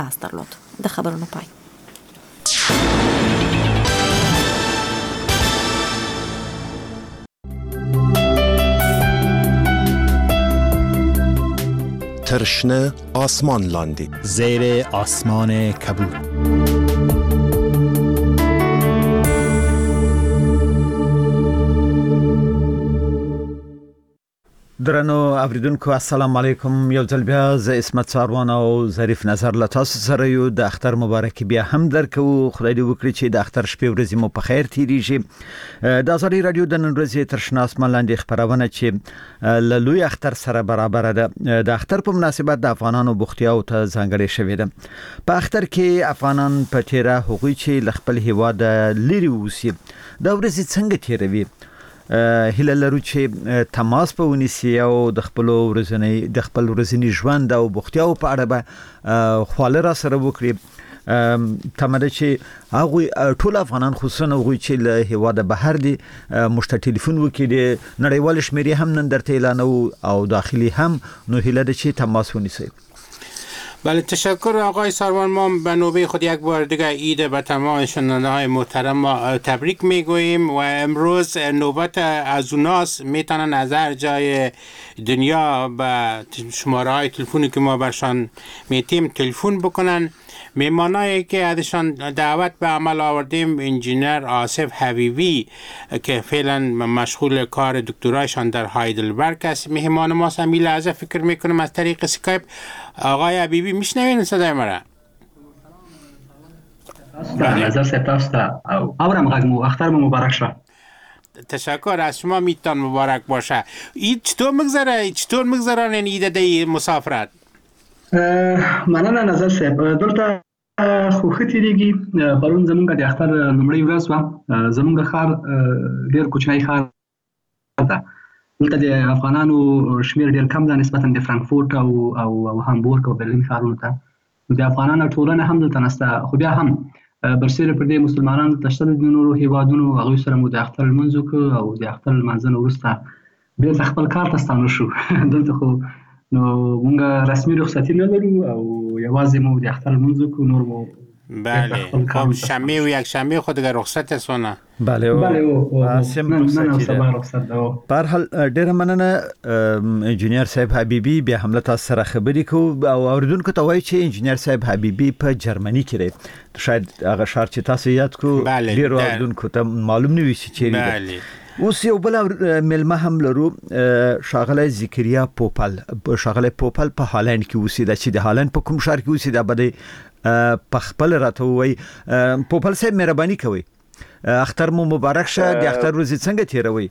اس درلود. د خبرونو پای. ترشنه آسمان لاندی زیر آسمان کبود. درنو اوریدونکو السلام علیکم. یو ځل بیا ز اسمت ساروان او ظریف نظر له تاسو سره یو. د اختر مبارک بیا هم درکو. خدای دې وکړي چې د اختر شپې ورځې مو په خیر تیریږي. د ازادي رادیو د نن ورځې ترشنه آسمان لاندې خبرونه چې له لوی اختر سره برابر ده. د اختر په مناسبت د افغانانو بوختیاو ته ځانګړې شوې ده. په اختر کې افغانان په تیره هغوی چې ل خپل هیواد لري اوسي دا ورځې څنګه تیروي. هله لرو چې تماس په ونیسي او د خپل ورځنی ژوند او بوختیاو په اړه به خواله را سره وکړي. تمره چې هغه ټول افغانان خصوصا هغه چې له هیواد بهر دي مشت ټلیفون وکړي نړیوال شمیرې هم نن درته اعلان او داخلي هم نو هله د چې تماس ونیسي. بله تشکر آقای ساروان. ما به نوبه خود یک بار دیگه عید به تمام شنونده‌های محترم تبریک میگوییم و امروز نوبت از اوناست میتونن از هر جای دنیا به شماره های تلفنی که ما برشان میتیم تلفن بکنن. میمانایی که ازشان دعوت به عمل آوردیم انجینر آصف حبیبی که فعلا مشغول کار دکترایشان در هایدلبرگ است مهمان ما است. این لحظه فکر میکنم از طریق اسکایپ. آقای حبیبی میشنوین صدای ما را؟ نظر سپاستا اورم غږ اختر مبارک شه. تشکر از شما. میتون مبارک باشه. عید چطور میگذره؟ چطور میگذرانین عید دی مسافرت؟ مننه نظر صاحب. دلته خو ښه تیریږي. پرون زمونږ د اختر لومړۍ ورځ وه. زمونږ ښار ډېر کوچنی ښار ده. دلته د افغانانو شمیر ډېر کم ده نسبتا د فرانکفورت او هامبورګ او برلین ښارونو ته. د افغانانو ټولنه هم دلته نشته. خو بیا هم برسېره پر دې مسلمانانو ته شته د نورو هیوادونو هغوی سره مو د اختر لمونځ وکړو او د اختر لمانځه نه وروسته بېرته خپل کار ته ستانه شو. دلته خو نو مونږ رسمي رخصتي نه لرو او یوازې مو د اختر لمونځ وکړو. نور مو بله خب شنبه و یک شنبه خود دیگه رخصت سونه. بله او سبا رخصت ده. په هر حال ډېر مننه انجینر صاحب حبیبی. بیا هم له تاسو سره خبرې کوو او اوریدونکو ته وایي چې انجینر صاحب حبیبی په جرمني کې دی. شاید هغه ښار چې تاسو یاد کو ډېر اوریدونکو ته معلوم نه وي چې چیرې دی. اوس یو بل ملمه هم لرو شاغله ذکریا پوپل. شاغله پوپل په هالند کې اوسېده چې د هالند په کوم ښار کې اوسېده بده په خپل راته وای. پوپل صاحب مهرباني کوي. اختر مو مبارک شه. د اختر ورځ څنګه تیروي؟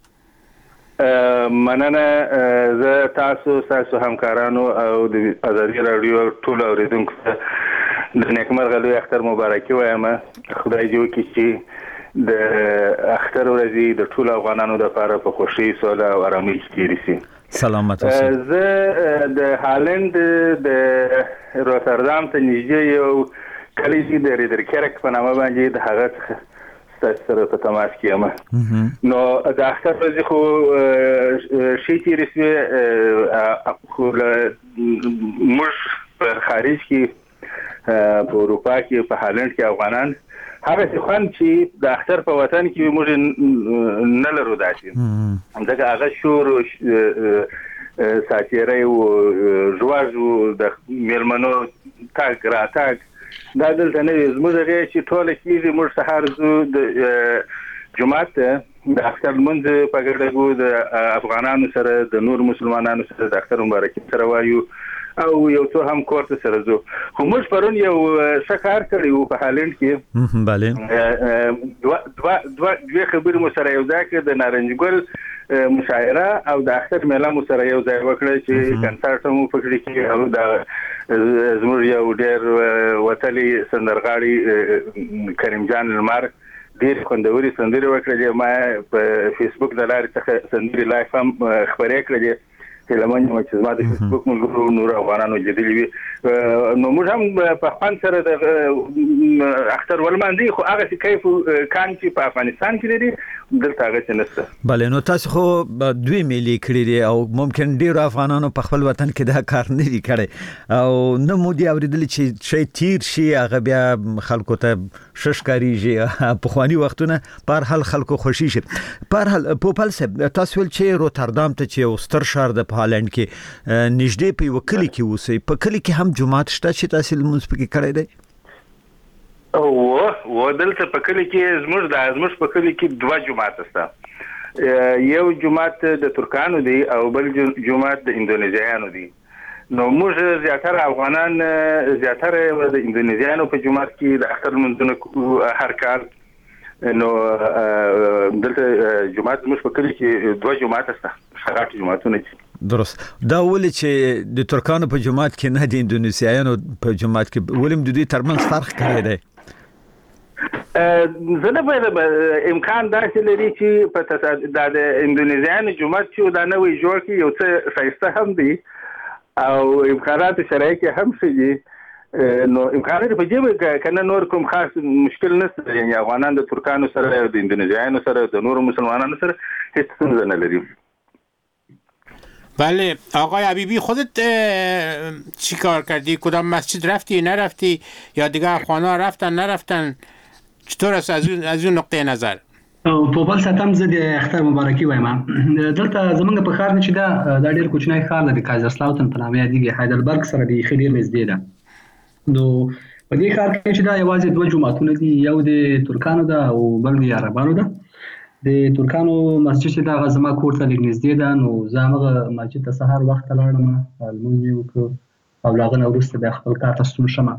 مننه. زه تاسو همکارانو او د ازادي رادیو ټول اوریدونکو ته د نیکمرغه لوی اختر مبارکي وایم. خدای دې وکړي چې د اختر ورځې د ټول افغانانو لپاره په خوشي سوله او آرامۍ تیر شي. سلامت اوسئ. زه د هالند د روتردام ته نږدې یو کلی چې د ریدرکرک په نامه باندې د هغه څخه ستاسو سره په تماس کې یم. نو د اختر ورځې خو ښې تېرې شوې. خو موږ په خارج کې په اروپا کې په هالند کې افغانان هغه څه خوند چې د اختر په وطن کې موږ نه لرو داسې. همدغه هغه شور ساتیری و ژواژ و د میلمنو تګ راتګ دا دلته نه وي. زموږ هغې چې ټوله کېږي موږ سهار ځو د جومات ته د اختر لمونځ په ګډه کوو د افغانانو سره د نور مسلمانانو سره د اختر مبارکي سره وایو او یو څو هم کور ته سره ځو. خو موږ پرون یو ښه کار کړی وو په هالند کې. بله دوه خبرې مو سره یو ځای کړې. د نارنج ګل مشاعره او د اختر میله مو سره یو ځای وکړه چې کنسرت مو پکړی کې او د زموږ یو ډېر وتلی سندرغاړي کریم جان لمر ډېر خوندورې سندرې وکړلې. ما په فیسبوک د لارې څخه سندرې لایف هم خپرې کړلې. هیلمن یم چې زما د فیسبوک ملګرو نور افغانانو لیدلی وي نو موږ هم په خوان سره د اختر ولماندي خو هغه چې کیف کان چې په افغانستان کې لري دلته هغه څه نشته. بله نو تاسو خو دوی ملي کړی دي او ممکن ډیر افغانانو په خپل وطن کې دا کار نه دی کړی او نو مو دی اوریدل چې شي تیر شي هغه بیا خلکو ته ششکاریږي په خواني وختونه پر حل خلکو خوشي شي. پر حل پوپل صاحب تاسو ول چې روتردام ته چې ستر شهر د هالند کې نږدې په وکلی کې اوسئ په کلی کې هم جمعات شته چې تاسو لمونځ پکې کړی دی؟ او دلته په کلی کې زموږ په کلی کې 2 جمعات شته. یو جمعات د ترکانو دی او بل جمعات د اندونیزیانو دی. نو موږ زیاتره افغانان زیاتره د اندونیزیانو په جمعات کې د اختر منځونه هر کال. نو دلته جمعات موږ په کلی کې 2 جمعات شته شغات جمعاتونه دي. درست دا ولې چې د ترکانو په جماعت کې نه د اندونیسیایانو په جماعت کې ولې د دوی ترمنځ فرق کوي دی؟ زنه په امکان داسې لري چې په د اندونیزیانو جماعت چې دا نوې جوړ کی یو څه شایسته هم دي او امکانات شرعي کې هم شي نو امکانات په دې کنه نور کوم خاص مشکل نشته یعنی افغانان د ترکانو سره او د اندونیزیانو سره د نور مسلمانانو سره هیڅ څه نه لري. بله آقای حبیبی خودت چی کار کردی؟ کدام مسجد رفتی نرفتی یا دیگه افغانا رفتن نرفتن؟ چطور است از اون نقطه نظر؟ په بل ساتم زه د اختر مبارکي وایم. دلته زمونږ په ښار چې دا ډېر کوچنی ښار دی کایزرسلاوتن په نامه یادېږي هایدلبرګ سره دی ډېر نږدې ده. نو په دې ښار کې چې دا یوازې 2 جمعتونه دي یو د ترکانو ده او بل د عربانو ده. د ترکانو مسجد چې دا زما کور ته لږ نږدې ده نو زه هغه مسجد ته سهار وخت لاړم لمونځ مې وکړ او له هغه نه وروسته بیا خپل کار ته ستون شوم.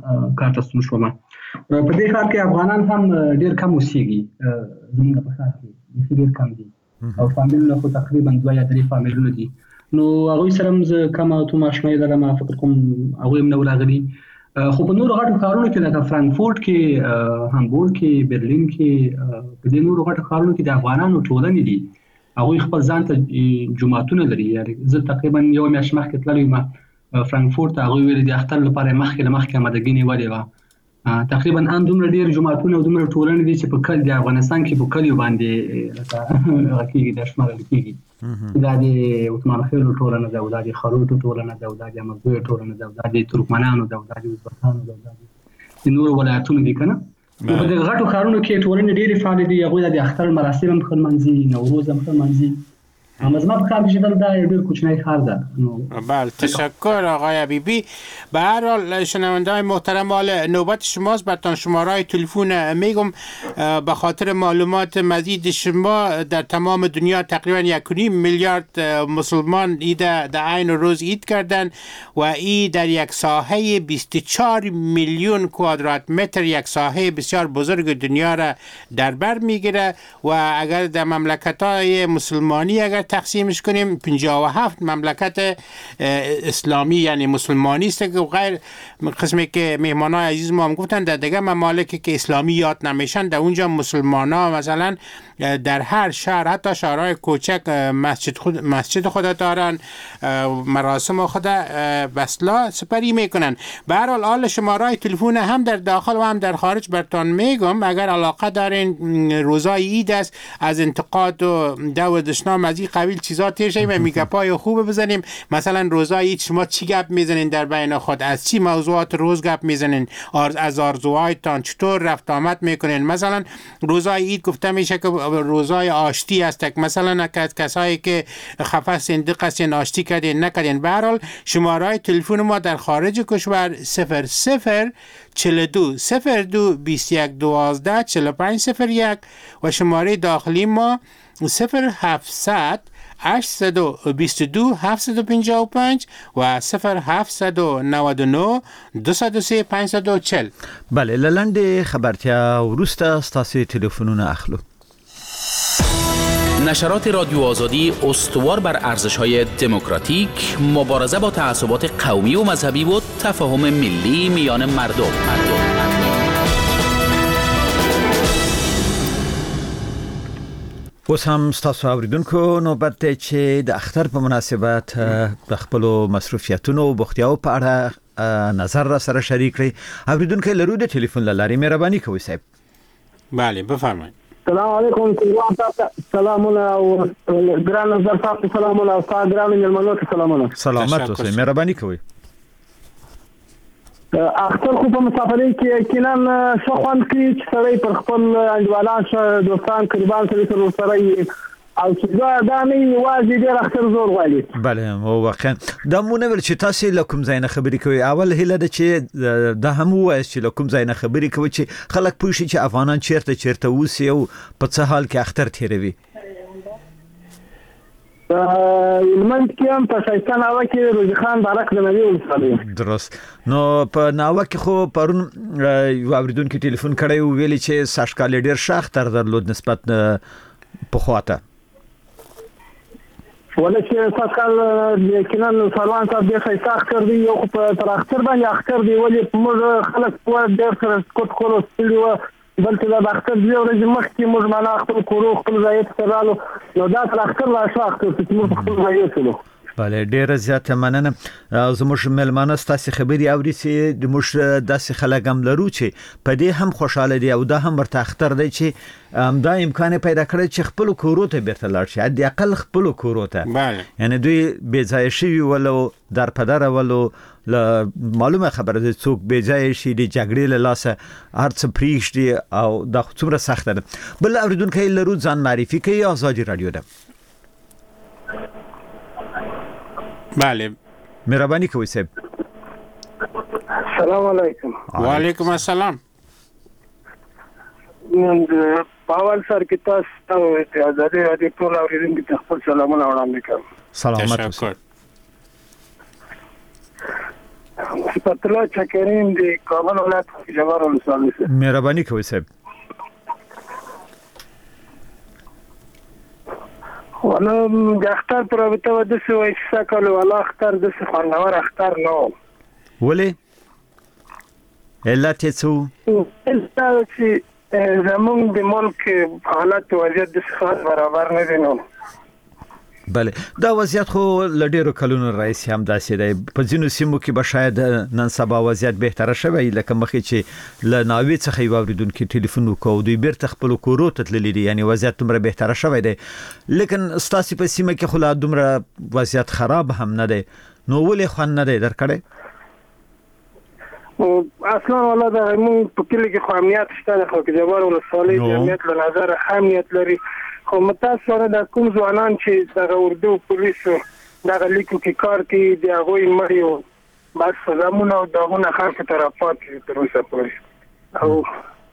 په دې ښار کې افغانان هم ډېر کم اوسېږي زموږ په ښار کې ډېر کم دي او فامیلونه خو تقریبا 2 یا 3 فامیلونه دي نو هغوی سره هم زه کم او تو ماشمه لرم فکر کوم هغوی هم نه راغلي. خو په نورو غټو ښارونو کې لکه فرانکفورت کې هامبورګ کې برلین کې په دې نورو غټو ښارونو کې د افغانانو ټولنې دي هغوی خپل ځان ته جماعتونه لري. زه تقریبا یو میاشت مخکې تللی یم فرانکفورت ته هغوی ویلي د اختر لپاره مخکې آمادګي نیولې وه. تقریبا ان دومره ډېر جماعتونه او دومره ټولنې دي چې په کل د افغانستان کې په کلیو باندې لکه کېږي د شمارل کېږي. دا د عثمان خیلو ټولنه ده او دا د خروټو ټولنه ده او دا د احمدزیو ټولنه ده او دا د ترکمنانو ده او دا د ازبکانو ده او دا د نورو ولایتونو دي که نه. په دغه غټو ښارونو کې ټولنې ډېرې فعالې دي هغوی د اختر مراسم هم ښه لمانځي نوروز هم ښه لمانځي. اما زما په کار کې دا یو ډېر کوچنی ښار ده. بله تشکر آقای حبیبی. به هر حال شنونده‌های محترم حال نوبت شماست برتان شماره‌های تلفن میگم به خاطر معلومات مزید شما در تمام دنیا تقریبا 1.5 میلیارد مسلمان عید در عین روز عید کردن و این در یک ساحه 24 میلیون کوادرات متر یک ساحه بسیار بزرگ دنیا را در بر میگیره و اگر در مملکت‌های مسلمانی اگر تقسیمش کنیم 57 مملکت اسلامی یعنی مسلمانی است که غیر قسمی که مهمانای عزیز ما هم گفتن در دیگه ممالکی که اسلامی یاد نمیشن در اونجا مسلمانا مثلا در هر شهر حتی شهرهای کوچک مسجد خود دارن مراسم خود بسلا سپری میکنن. به هر حال شمارهای تلفن هم در داخل و هم در خارج براتون میگم اگر علاقه دارین روزای عید است از انتقاد و دعوتشنام از این قبیل چیزا تیر شیم و میگپای خوب بزنیم. مثلا روزای عید شما چی گپ میزنین در بین خود از چی موضوعات روز گپ میزنین از آرزوهایتان چطور رفت آمد میکنین. مثلا روزای عید گفته میشه که روزای آشتی است مثلا کسایی که خفه صندوق هستین آشتی کردین نکردین. به هر حال شماره‌های تلفن ما در خارج کشور 00 42 02 21 12 4501 و شماره داخلی ما 0700 822 755 و 0799 203 540. بله لنډه خبرتیا وروسته ستاسو تلفنونه اخلو. نشرات رادیو آزادی استوار بر ارزش‌های دموکراتیک، مبارزه با تعصبات قومی و مذهبی و تفاهم ملی میان مردم. اوس هم تاسو اوریدونکو نوبت دی چې د اختر په مناسبت د خپل مصروفیتونو او بوختیاو په اړه نظر را سره شریک کړئ. اوریدونکو لرو د ټلیفون لاري مهرباني کوئ صاحب. بله بفرمایید. السلام علیکم. سلامونه او ګران نظر صاحب سلامونه او ګران ملمنو سلامونه. سلامت اوسئ مهرباني کوئ. اختر خو په مسافرۍ کې یقینا ښه خوند کوي چې سړی پر خپل انډیوالان سره دوستان قربان سره سره او چې دا نه یوازې ډېر اختر زور غواړي. بله او واقعا دا مونږ ول چې تاسو له کوم ځای نه خبرې کوي. اول هله د چې دا هم وایي چې له کوم ځای نه خبرې کوي چې خلک پوه شي چې افغانان چیرته اوسي او په څه حال کې اختر تیروي. المنځ کې هم په شایسته ناوه کې روزي خان بارک د نبی ولسوالۍ. درست. نو په ناوه کې خو پرون یو اوریدونکو ټلیفون کړی او ویلي چې ساشکال ډیر ښه اختر درلود نسبت په خواته. ولې چې ساشکال یقینا سروان صاحب ډیر ښه اختر دی یو په تر اختر باندې اختر دی ولې موږ خلک په ډیر سره کوټ کولو ستړي و بلکې دا اختر دی ورځې مخکې موږ معنا خپل کورو خپل ځای ته رالو نو دا تر اختر لا ښه اختر چې موږ خپل ځای ته رالو. بله ډیره زیاته مننه. زموږ ملمانه ستاسو خبري اوري چې د موږ داسې خلک هم لرو چې په دې هم خوشاله دي او دا هم ورته اختر دی چې دا امکان پیدا کړی چې خپل کورو ته بیرته لاړ شي د اقل خپل کورو ته. بله یعنی دوی بې ځای شي ولو در پدر ولو معلومه خبره ده څوک بې ځای شي د جګړې له لاسه هر څه پریږدي او دا څومره سخته ده. بل اوریدونکو لرو ځان معرفي کوي. آزادی رادیو ده. بله مهرباني کوئ صاحب. السلام علیکم. وعلیکم السلام. پاول سر کې تاسو ته آزادی رادیو ټول اوریدونکو ته خپل سلامونه وړاندې کوم. سلامت اوسئ. پتلا چکرین دی کابل ولایت جوار ولسوالۍ. مهرباني کوئ صاحب. وانا د اختر پر وته د څه وایي چې سکل ولا اختر د څه خوندور اختر نو ولې علت یې څه البته چې زمونږ د ملک حالت وضعیت د څه برابر نه دي. نو بله دا وضعیت خو لډیرو کلونو رئیس هم داسې دی. په ځینو سیمو کې به شاید نن سبا وضعیت بهتره شوی لکه مخکې چې ل ناوی څخه یو اوریدونکو ټلیفون وکاو دوی بیرته خپل کورو ته تللی دي یعنی وضعیت دومره بهتره شوی دی. لیکن ستاسو په سیمه کې خو لا دومره وضعیت خراب هم نه دی. نو ولې خوان نه دی درکړی؟ اصلا ولا دا موږ په کلی کې خو امنیت شته خو کې جوار ولسوالۍ د امنیت له نظر امنیت لري خو متاسفانه د کوم ځوانان چې د اردو پولیسو د لیکو کې کار کوي د هغه مړیو بس زمونه او دغه خلک طرفات تر اوسه پورې او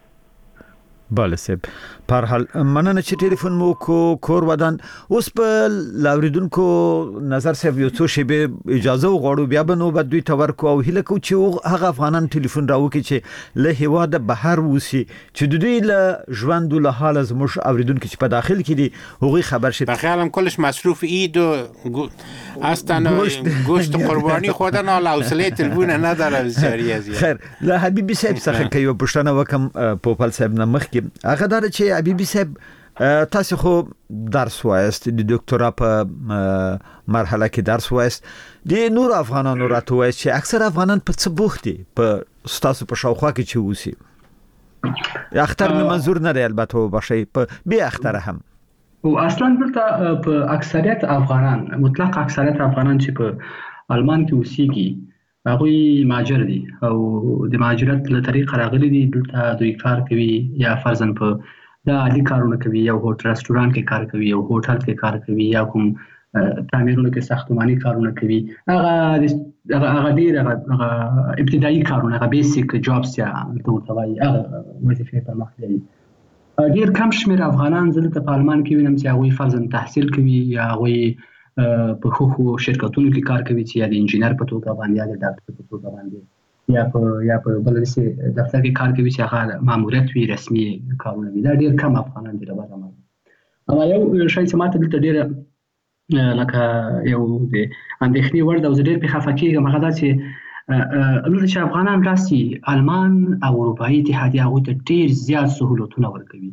بله صاحب په هر حال مننه چې ټلیفون مو کور ودان. اوس په لاوریدونکو نظر صاحب یو څو شیبه اجازه وغواړو بیا به نوبت دوی ته ورکو او هیله کوو چې هغه افغانان ټلیفون راوکړي چې له هیواده بهر اوسي چې د دوی له ژوند له حال زموږ اوریدونکو چې په داخل کې دي هغوی خبر شي. بخیالم کلش مصروف اید و اصلا گوشت قربانی خودن حال حوصله تلفون نداره بسیاری از خیر له حبیبی صاحب څخه که یو پوښتنه وکم پوپل صاحب نه مخکې هغه دا چې حبیبی صاحب تاسو خو درس وایست د دکتورا په مرحله کې درس وایست د نور افغانانو راته وایست چې اکثر افغانان په څه بوخت دي په ستاسو په شاوخوا کې چې اوسي اختر مې منظور نه دی البته وبخښئ په بیا اختر هم او اصلا دلته په اکثریت افغانان مطلق اکثریت افغانان چې په آلمان کې اوسېږي هغوی مهاجر دي او د مهاجرت له طریقه راغلي دي دلته دوی کار کوي یا فرضاً په د عادي کارونه کوي یا هوټل رستورانت کې کار کوي یا هوټل کې کار کوي یا کوم تعمیرونو کې ساختماني کارونه کوي هغه ډیر ابتدایي کارونه هغه بیسیک جابس یا توتوي هغه وظیفې په مخ لري. ډیر کم شمیر افغانان دلته په آلمان کې وینم چې هغوی فرضاً تحصیل کوي یا هغوی په خو شرکتونو کې کار کوي چې یا د انجینر په توګه باندې یا د ډاکټر په توګه باندې یا په بل څه دفتر کې کار کوي چې هغه ماموریت وي رسمي کارونه وي. دا ډیر کم افغانان دي لبا زموږ. اما یو شای چې ماته دلته ډیر لکه یو د اندېښنې وړ د ډیر په خفه کېږم هغه دا چې دلته چې افغانان راسي آلمان او اروپایي اتحادیه هغوی ته ډیر زیات سهولتونه ورکوي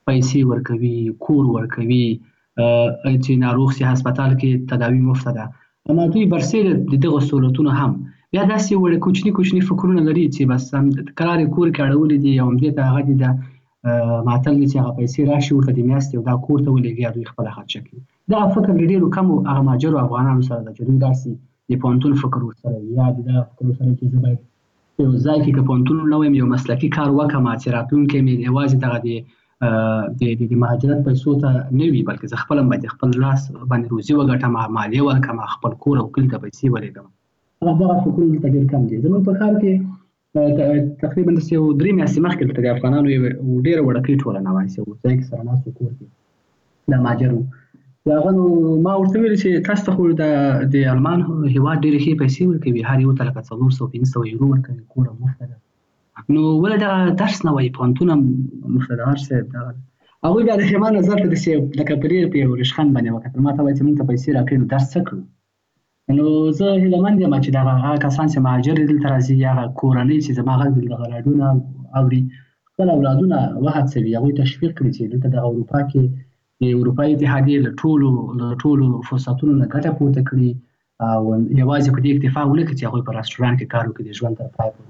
پیسې ورکوي، کور ورکوي، چې ناروغ سي هسپتال کې تداوی مفت ده. اما دوی برسېره دغه سہولتونه هم بیا داسې وړ کوچني فکرونه لري چې بس قرار کور کې اړولې دي او دې ته هغه دي د ماتل چې هغه پیسې راشي ورته د میاشتې او دا کور ته ولېږي دوی خپل خرچه کوي. دا فکر ډېرو کم هغه ماجرو افغانانو سره ده چې دوی داسې د پوهنتون فکر ورسره یا د فکر ورسره چې زه باید یو ځای کې که پوهنتون نه وایم یو مسلکي کار وکړم چې راتلونکی مې یوازې دغه د مهاجرت پیسو ته نه وي بلکې زه خپله باید خپل لاس باندې روزي وګټم، مالیه ورکړم، خپل کور او کلي ته پیسې ولېږم. دغه فکرونه دلته ډېر کم دي. زموږ په ښار کې تقریبا داسې یو 3 میاشتې مخکې دلته د افغانانو یو ډېره وړکۍ ټولنه وه چې یو ځای کې سره ناست کور کې د مهاجرو. هغه نو ما ورته ویل چې تاسو ته خو د المان هېواد ډېرې ښې پیسې ورکوي، هر یو ته لکه 400-500 یورو ورکوي، کور مفته ده. نو ولې دغه درس نه وایي، پوهنتون هم مفته ده. هر څه دغه هغوی بیا د خېما نظر ته داسې لکه په ډېر په یو رشخند باندې وکتل. ما ته وایي چې موږ ته پیسې راکړي نو درس څه کړو؟ نو زه هیلهمند یم چې دغه کسان چې مهاجر دلته راځي، هغه کورنۍ چې زما غږ دغه راډیو نه اوري، خپل اولادونه وهڅوي، هغوی تشویق کړي چې دلته د اروپا کې د اروپایي اتحادیې له ټولو فرصتونو نه ګټه پورته کړي او یوازې په دې اکتفا ونه کړي چې هغوی په رسټورانټ کې کار وکړي، د ژوند تر پایه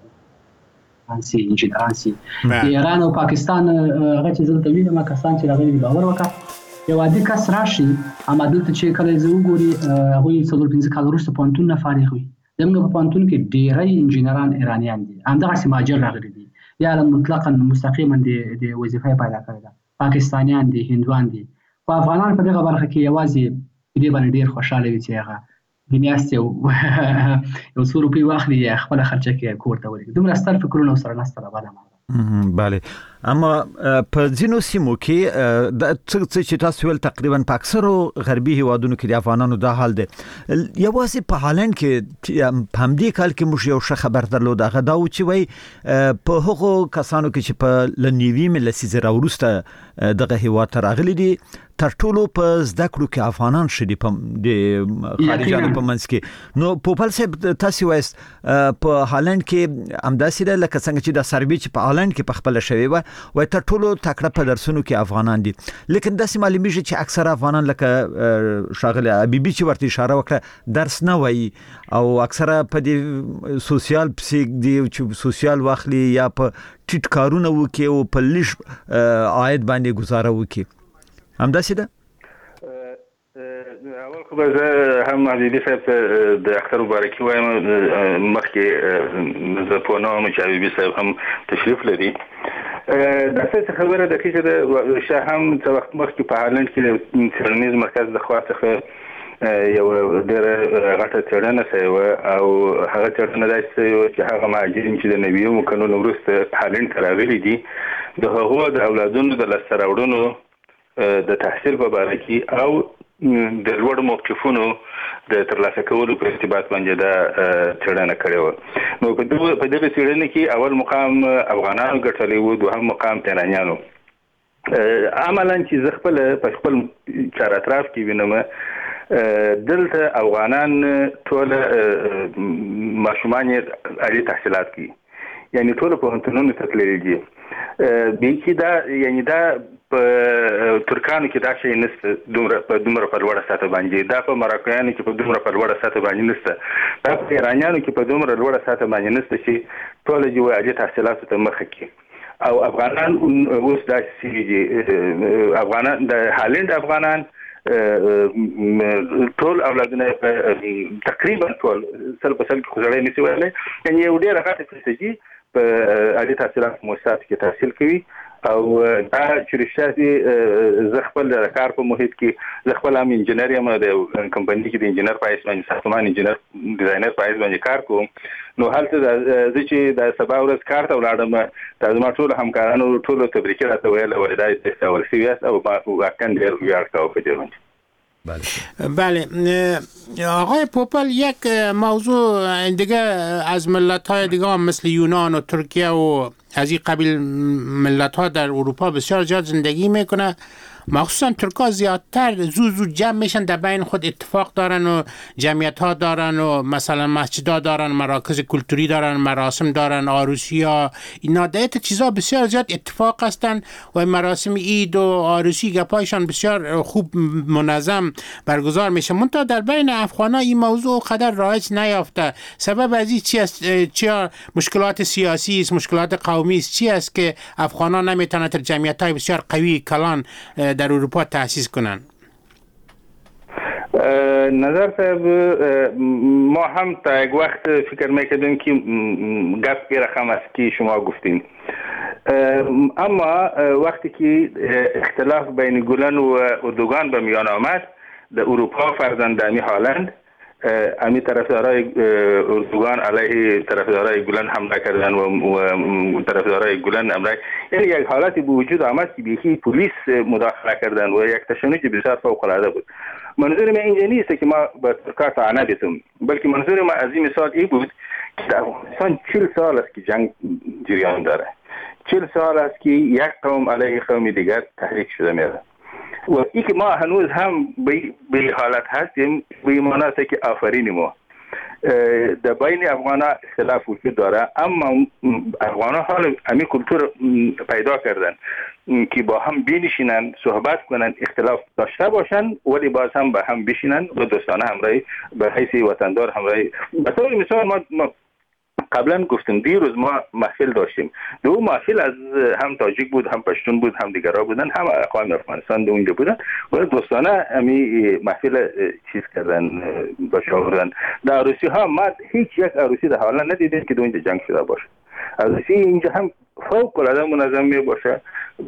پورې سي انجینران سي. د ایران او پاکستان هغه چې دلته وینم کسان چې هغوی باور وکړه یو عادي کس راشي اما دلته چې کله زه وګوري هغوی 4-5 کال وروسته پوهنتون نه فارغ وي. زموږ په پوهنتون کې ډېری انجینران ایرانیان دي، همدغسې مهاجر راغلي دي یا مطلقا مستقیما د وظیفه پیدا کړې ده، پاکستانیان دي، هندوان دي. خو افغانان په دغه برخه کې یوازې په دې باندې ډېر خوشحاله وي چې هغه د میاشتې یو څو روپۍ واخلي یا خپله خرچه کې کور ته ولېږي. دومره ستر فکرونه ورسره نشته ده بله. بله، اما په ځینو سیمو کې د څه چې تاسو ویل تقریبا په اکثرو غربي هیوادونو کې د افغانانو دا حال دی. یوازې په هالند کې په همدې کال کې موږ یو ښه خبر درلود، هغه دا و چې وایي په هغو کسانو کې چې په له نوي لسیزې راوروسته دغه هیواد ته راغلي دي تر ټولو په زده کړو کې افغانان ښه دي د خارجیانو په منځ کې. نو پوپل صاحب تاسو وایست په هالند کې همداسې ده لکه څنګه چې دا سروې چې په هالند کې په خپله شوې وه وایي تر ټولو تکړه په درسونو کې افغانان دي، لیکن داسې معلومیږي چې اکثره افغانان لکه ښاغلی حبیبي چې ورته اشاره وکړه درس نه وایي او اکثره په دې سوسیال پسې دي چې سوسیال واخلي یا په ټیټ کارونه وکړي او په لږ عاید باندې گزاره وکړي. همداسې ده؟ اول خو به زه هم حبیبي صاحب ته د اختر مبارکي وایم، مخکې زه پوه نه وم چې حبیبي صاحب هم تشریف لري. دا څه خبره ده چې د شاه هم څه وخت مخکې په هالند کې د څېړنیز مرکز د خوا څخه یو ډېره غټه څېړنه شوې وه او هغه څېړنه داسې شوې وه چې هغه مهاجرین چې د 90 کلونو وروسته هالند ته راغلي دي د هغو د اولادونو د لاسته راوړنو د تحصیل په باره کې او د لوړ موقفونو د ترلاسه کولو په ارتباط باندې دا څېړنه کړې وه. نو په دغه څېړنه کې اول مقام افغانانو ګټلی و، دوهم مقام ایرانیانو. عملا چې زه خپله په خپل چار اطراف کې وینم دلته افغانان ټوله ماشومان یې عالي تحصیلات کوي، یعنی ټوله پوهنتونونو ته تللي دي. بیخي دا یعنی دا په ترکانو کې دا شی نشته دومره په لوړه سطح باندې، دا په مراکیانو کې په دومره په لوړه سطح باندې نشته، دا په ایرانیانو کې په دومره لوړه سطح باندې نشته چې ټوله یې عالي تحصیلاتو ته مخه کړي. او افغانان اوس داسې دي، افغانان د هالند افغانان ټول اولادونه تقریبا ټول 100% خو زړی نشي ویلی، یعنې یو ډېره غټه فیصدي په عالي تحصیلات مؤسساتو کې تحصیل کوي. او دا چې رښتیا دي زه خپل د کار په محیط کې زه خپل هم انجینر یم، د کمپنۍ کې د انجینر په حیث باندې ساختمان انجینر ډیزاینر په حیث باندې کار کوم. نو هلته زه چې د سبا ورځ کار ته ولاړم دا زما ټولو همکارانو ټولو تبریکې راته ویل وایي دا استول شوي یاست او واقعا ډېر ویاړ کوه په دې باندې. بله آقای پوپل، یک موضوع دیگه از ملت‌های دیگه هم مثل یونان و ترکیه و از این قبیل ملت‌ها در اروپا بسیار زیاد زندگی میکنه. مخصوصا ترکا زیادتر زود جمع میشن، در بین خود اتفاق دارن و جمعیت ها دارن و مثلا مسجد ها دارن، مراکز کلتوری دارن، مراسم دارن، عروسی ها، اینا دیت چیزا بسیار زیاد اتفاق هستن و مراسم عید و عروسی گپایشان بسیار خوب منظم برگزار میشه. منتها در بین افغانا این موضوع قدر رایج نیافته. سبب از این چی است؟ چیا مشکلات سیاسی است، مشکلات قومی است، چی است که افغانا نمیتونن تر جمعیت های بسیار قوی کلان در اروپا تأسیس کنن؟ نظر صاحب، ما هم تا یک وقت فکر میکردیم که گپ به رقم است که شما گفتین، اما وقتی که اختلاف بین گولن و اردوگان به میان آمد در اروپا، فرزند امی هالند، امی طرفدارای اردوگان علیه طرفدارای گولن حمله کردن و طرفدارای گولن حمله، یعنی یک حالتی به وجود آمد که بیخی پلیس مداخله کردن و یک تشنج بسیار فوق العاده بود. منظور من اینجا نیست که ما به ترکا طعنه بزنیم، بلکه منظور ما از این مثال این بود که در افغانستان 40 سال است که جنگ جریان داره، 40 سال است که یک قوم علیه قوم دیگر تحریک شده میره و ای که ما هنوز هم به حالت هستیم، به این معنی است که آفرین ما در بین افغان ها اختلاف وجود داره، اما افغان ها حال امی کلتور پیدا کردن که با هم بنشینن، صحبت کنن، اختلاف داشته باشن ولی باز هم با هم بشینن و دوستانه همراهی به حیث وطندار همراهی. به طور مثال ما قبلا گفتم دیروز ما محفل داشتیم، دو محفل از هم تاجیک بود، هم پشتون بود، هم دیگرها بودن، هم اقوام افغانستان دو اونجا بودن و دوستانه امی محفل چیز کردن، باشه آوردن. در عروسی ها ما هیچ یک عروسی در حالا ندیدیم که دو اینجا جنگ شده باشه. عروسی اینجا هم فوق العاده منظم می باشه،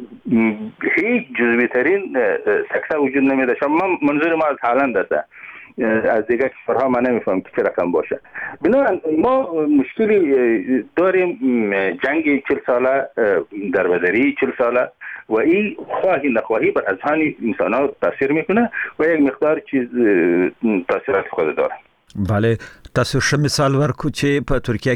هیچ جزئی ترین سکسه وجود نمیده. منظور ما از هالند است، از دیگر کشورها من نمیفهم که چه رقم باشه. بنابراین ما مشکلی داریم، جنگ 40 ساله، دربدری 40 ساله و این خواهی نخواهی بر اذهان انسان ها تاثیر میکنه و یک مقدار چیز تاثیرات خود داره. بله، تاسو ښه مثال ورکو چې په ترکیه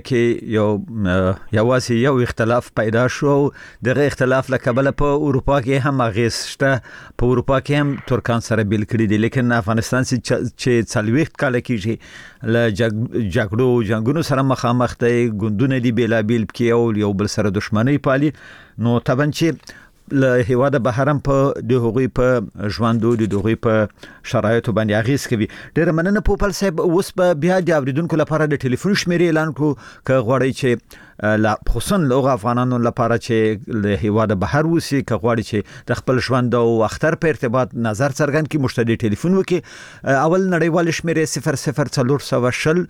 کې یوازې یو اختلاف پیدا شو، دغه اختلاف له کبله په اروپا کې هم اغیز شته، په اروپا کې هم ترکان سره بیل کړي دي، لیکن افغانستان چې 40 کال کېږي له جنگونو سره مخامخ دی، ګوندونه دي بیلابیل کې یو بل سره دښمنۍ پالي، نو طبعا چې له هیواده بهر هم په د هغوی په ژوندو د هغوی په شرایطو باندې اغیز کوي. ډېره مننه پوپل صاحب. اوس به بیا د اوریدونکو لپاره د ټلیفون شمیرې اعلان کړو که غواړئ چې خصوصا له افغانانو لپاره چې له هیواده بهر اوسي، که غواړئ چې د خپل ژوند او اختر په ارتباط نظر څرګند کړي، موږ ته د ټلیفون وکړي. اول نړیوال شمیرې 00420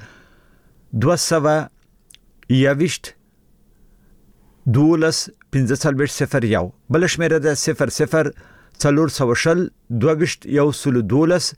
221 12 1501، بل شمیره ده 00420 221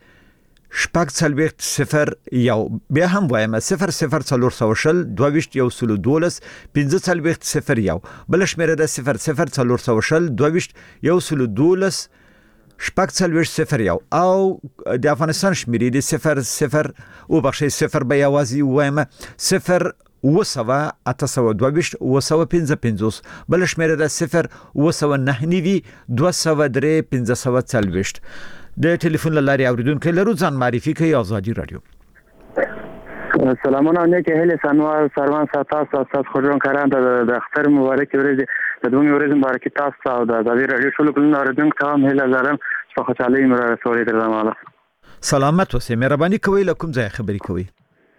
1401. بیا هم وایم 00420 221 1501، بل شمیره ده 00420 221 1401 او د افغانستان شمیرې د 00 او بخښي 0 به یوازې وایم 0 وسوه 822 وسوه 55، بل شمیره ده 0 وسوه 9 203 540. د ټلیفون لارې اوریدونکو لرو، ځان معرفي کوي. آزادي رادیو. سلامونه، نیک هیله سنوار سروان تاسو خوشون کاران د اختر مبارک ورځ د دوه ورځې مبارک تاسو او د آزادي رادیو شلو کلن اوریدونکو ته هم هیله لرم چې خوشحالي مو رسولې درماله. سلامت اوسئ، مهرباني کوئ. له کوم ځای خبرې کوئ؟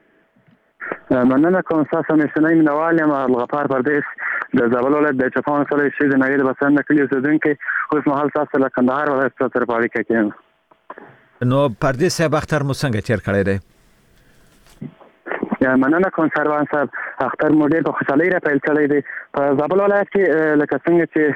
مننه کوم. تاسو نشنای منوال یم الغفار پردیس د زابل ولایت د چپاون سره شې د نړۍ د بسنه کلی اوسیدونکو. اوس مهال تاسو له کندهار ولایت سره پاړیکه کېم. نو پردیس صاحب اختر مو څنګه تیر کړی دی؟ مننه کوم سروان صاحب، اختر مو ډېر په خوشحالۍ را پیل کړی دی. په زابل ولایت کې لکه څنګه چې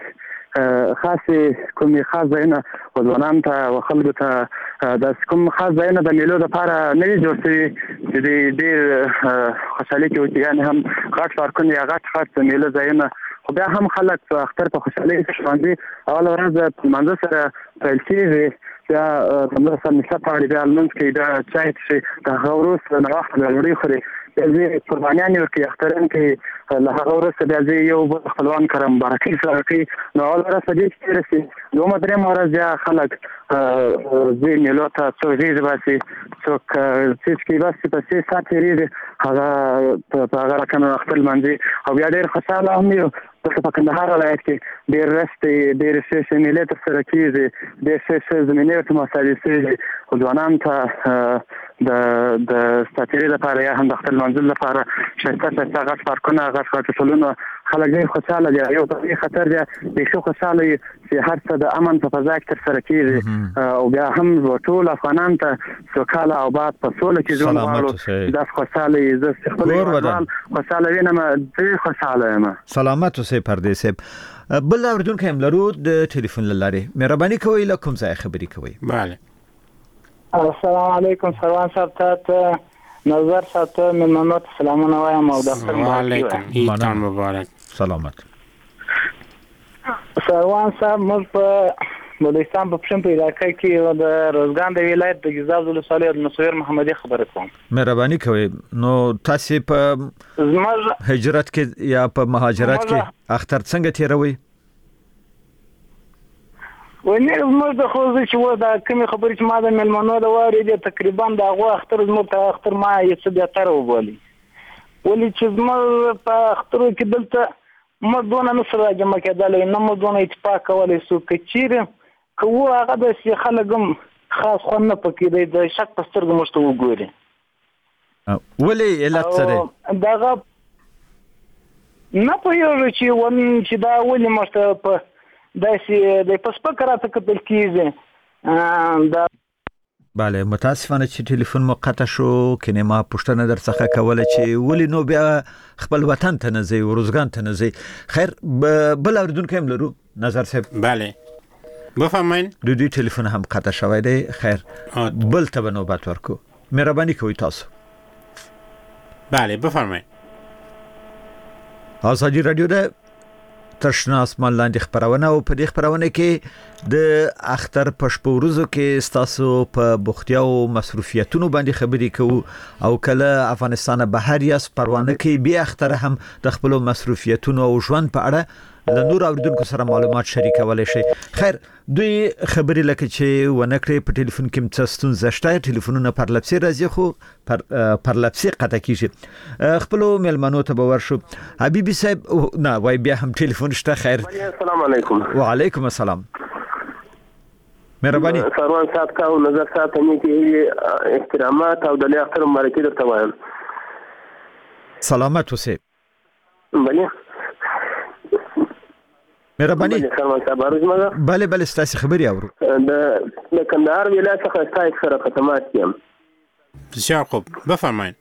کومې خاص ځایونه ځوانانو ته او خلکو ته د کوم خاص ځایونه د میلو لپاره نه دي جوړ شوي چې ډېر خوشحالي کې وکړي، یعنې هم غټ پارکونه یا غټ میلو ځایونه، خو بیا هم خلک په اختر په خوشحالۍ ژوندي اوله ورځ د لمانځه سره پیل کېږي، بیا همدغه سره نشه پاړي، بیا لمونځ کوي، بیا چای څښي، د هغه وروسته ناوخته بیا ډوډۍ خوري، چې قربانیان ورکړي اخترین کې له هغه وروسته بیا زه یو بل خپلوان کره مبارکي سره کوي نو اول ورځ دې چې رسي دومره درې ورځ بیا خلک زه میلو ته څو ورځې باسي څوک چې کې باسي په 3 ساعت ورځې هغه په هغه رقم خپل منځي او بیا ډېر خوشاله هم یو په کندهار ولایت کې ډېر رستې ډېر څه میلې تر سره کېږي ډېر څه زمینې ورته مساعدې کېږي خو ځوانان ته د ستاتیري لپاره یا هم د خپل منزل لپاره ښایسته غټ پارکونه غټ ټولونه خلک ډېر خوشاله دي یو طبیعي خطر دی بیخي خوشاله یي چې هر څه د امن په فضا کې تر سره کېږي او بیا هم ټول افغانان ته سوکاله او باد په سوله کې ژوند غواړو دا خوشاله یي زه خپل ځوان خوشاله وینم ډېر خوشاله یم سلامت اوسئ پردیس صاحب بل اوریدونکو هم لرو د ټلیفون لارې مهرباني کوئ له کوم ځای خبرې کوئ بله السلام علیکم سروان صاحب ته نظر ساته ممنونو سلامونه وایم او د خپل علیکم ایتان مبارک سلامت سروان صاحب موږ په بلوچستان په پښتون په علاقې کې د روزګان د ولایت د جزاب ولسوالۍ د نصیر محمدي خبره کوم مهرباني کوئ نو تاسو په هجرت کې یا په مهاجرت کې اختر څنګه تیروي ونې موږ د خو چې و دا کوم خبرې چې ما د ملمنو د واري دي تقریبا دا غو اختر زموږ ته اختر ما یې څه د تر وبولي ولې چې زموږ په اختر کې دلته موږ دونه نه سره جمع کېدل نه موږ دونه اتفاق کولای سو کچیر کو هغه د سی خلګم خاص خو نه پکې دی د شک پسترګ مشته وګوري ولې علت سره داغه نه په یو چې دا ولې مشته په داسې د پسپک راته کتل کېږي دا بله متاسفانه چې ټلیفون مو قطع شو کنه ما پوښتنه در څخه کوله چې ولې نو بیا خپل وطن ته نه ځي ورزګان ته نه ځي خیر بل اوریدونکو هم لرو نظر صاحب بله بفرمایئ د دې ټلیفون هم قطع شوی دی خیر بل ته نوبت ورکو مهرباني کوئ تاسو بله بفرمایئ ازادي رادیو ده ترشنا اسمان لاندې خبرونه او په دې خبرونه کې د اختر پښپورزو کې ستاسو په بوختیا او مصروفیتونو باندې خبرې کوو او کله افغانستان بهر یا پروانه کې بیا اختر هم د خپل مصروفیتونو او ژوند په اړه له نور اوریدونکو سره معلومات شریکولای شي خیر دوی خبرې لکه چې ونکړي په ټلیفون کې مڅستون زشته ټلیفونونه پر لپسي راځي خو پر لپسي قطع کیږي خپل ملمنو ته باور شو حبيبي صاحب نه وای بیا هم ټلیفون شته خیر السلام علیکم وعلیکم السلام مهرباني سروان صاحب کا نظر ساتنه کې احترامات او د اختر مبارکي درته وایم سلامت اوسئ بله مهرباني سروان صاحب ارزمه بله ستاسو خبري اورو د کندهار ولایت څخه ستاسو سره په تماس یم بسیار خوب بفرمایئ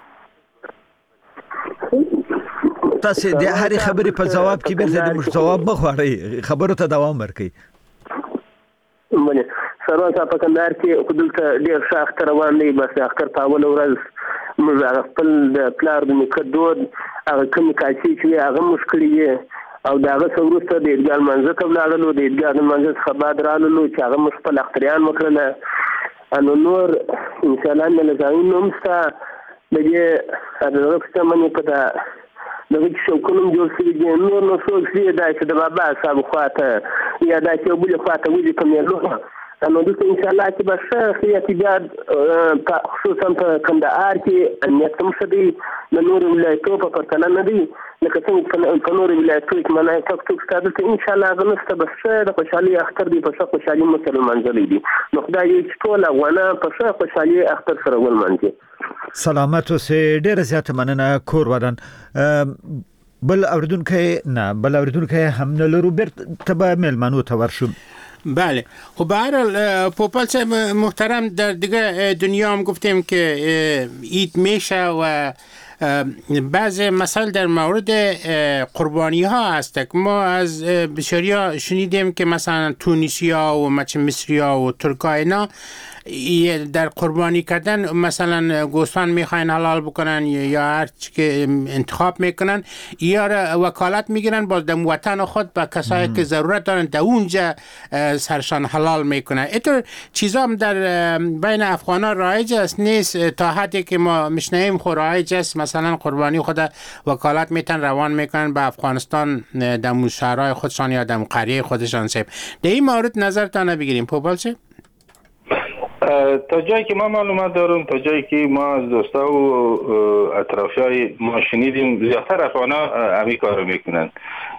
تاسو د هرې خبرې په جواب کې بیرته د جواب مخوړی خبرو ته دوام ورکړئ بله سروان صاحب په کندهار کې خودلته ډېر ښه اختر روان دی بس اختر په اول ورځ موږ خپل د پلار د نیکه دود هغه کوم کاسي چې هغه مشکلې او داغه څوروسته د ایدګال منځ ته ولاړلو د ایدګال منځ څخه بعد رالو چې هغه مخفل اختریان وکړل انو نور ان شاء الله نه لازم نومستا دغه هغه منې په دا دغه شو کوم جوړ شي د نور نو څو چې دا چې د بابا صاحب خواته یا دا چې بل خواته وځي کوم یو انو د ان شاء الله چې بس احتیاط خصوصا په کندهار کې امنیت مشدي د نور ولایتونو په پرتله نه دي لکه څنګه په نور ولایتونو کې منای تک ستاسو ته ان شاء الله غنسته بس د خوشحالي اختر دی په خوشحالي مسلمان منځلې دي نو خدای چې ټول افغانان په خوشحالي اختر سره ول منځي سلامت اوسئ ډېر زیات مننه کور ودان بل اوریدونکو هم نه لرو بیرته به ملمنو ته ورشو بله خب به هر حال پوپل صاحب محترم در دیگه دنیا هم گفتیم که عید میشه و بعض مسائل در مورد قربانی ها هست که ما از بسیاری ها شنیدیم که مثلا تونسیا و مصریا و ترکا اینا در قربانی کردن مثلا گوسفند میخواین حلال بکنن یا هر چی که انتخاب میکنن یا وکالت میگیرن باز در وطن خود با کسایی که ضرورت دارن در اونجا سرشان حلال میکنن. اینطور چیزا هم در بین افغانا رایج است نیست؟ تا حدی که ما میشنیم خود رایج است مثلا قربانی خود وکالت میتن روان میکنن به افغانستان در شهرهای خودشان یا در قریه خودشان. سیب در این مورد نظرتان بگیریم پوپل چه؟ تا جایی که ما معلومات دارم، تا جایی که ما از دوستا و اطرافیای ما شنیدیم، زیادتر افغانا همی کارو میکنن.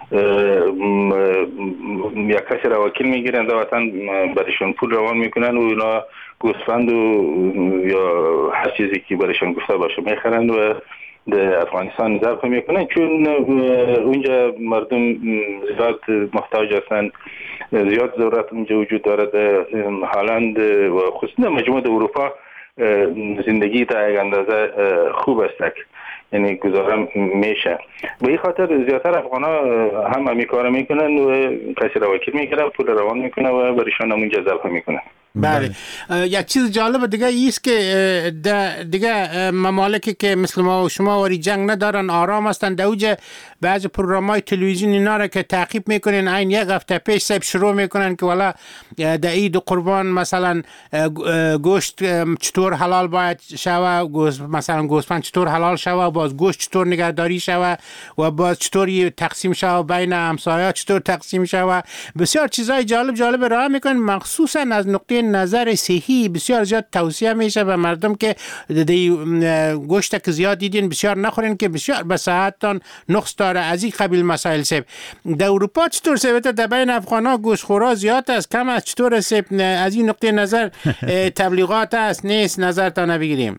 یک کسی را وکیل میگیرن در وطن، برایشون پول روان میکنن و اونا گوسفند و یا هر چیزی که برایشون گفته باشه میخرن و در افغانستان ذبح میکنن، چون اونجا مردم زیاد محتاج هستن، زیاد ضرورت اونجا وجود دارد. هلند و خصوصا مجموعه اروپا زندگی تا یک اندازه خوب است، یعنی گزارم میشه. به این خاطر زیادتر افغانا هم همی کار میکنن و کسی را وکیل میگیرن، پول روان میکنن و برایشان اونجا ذبح میکنن. بله. یک چیز جالب دیگه ایست که دیگه ممالکی که مثل ما و شما وری جنگ ندارن، آرام هستن، در اوج بعضی پروگرام‌های تلویزیونی اینا را که تعقیب میکنین این یک هفته پیش سب شروع میکنن که والا در عید قربان مثلا گوشت چطور حلال باید شوه، مثلا گوسفند چطور حلال شوه، باز گوشت چطور نگهداری شوه و باز چطوری تقسیم شوه بین همسایه‌ها، چطور تقسیم شوه. بسیار چیزای جالب راه میکنن، مخصوصا از نقطه نظر صحی بسیار زیاد توصیه میشه به مردم که گوشت که زیاد دیدین بسیار نخورین که بسیار به صحتتان نقص داره. از این قبیل مسائل سیب در اروپا چطور سیبت در بین افغانا گوشت خورا زیاد است کم است؟ چطور سیب از این نقطه نظر تبلیغات است نیست؟ نظرتان بگیریم.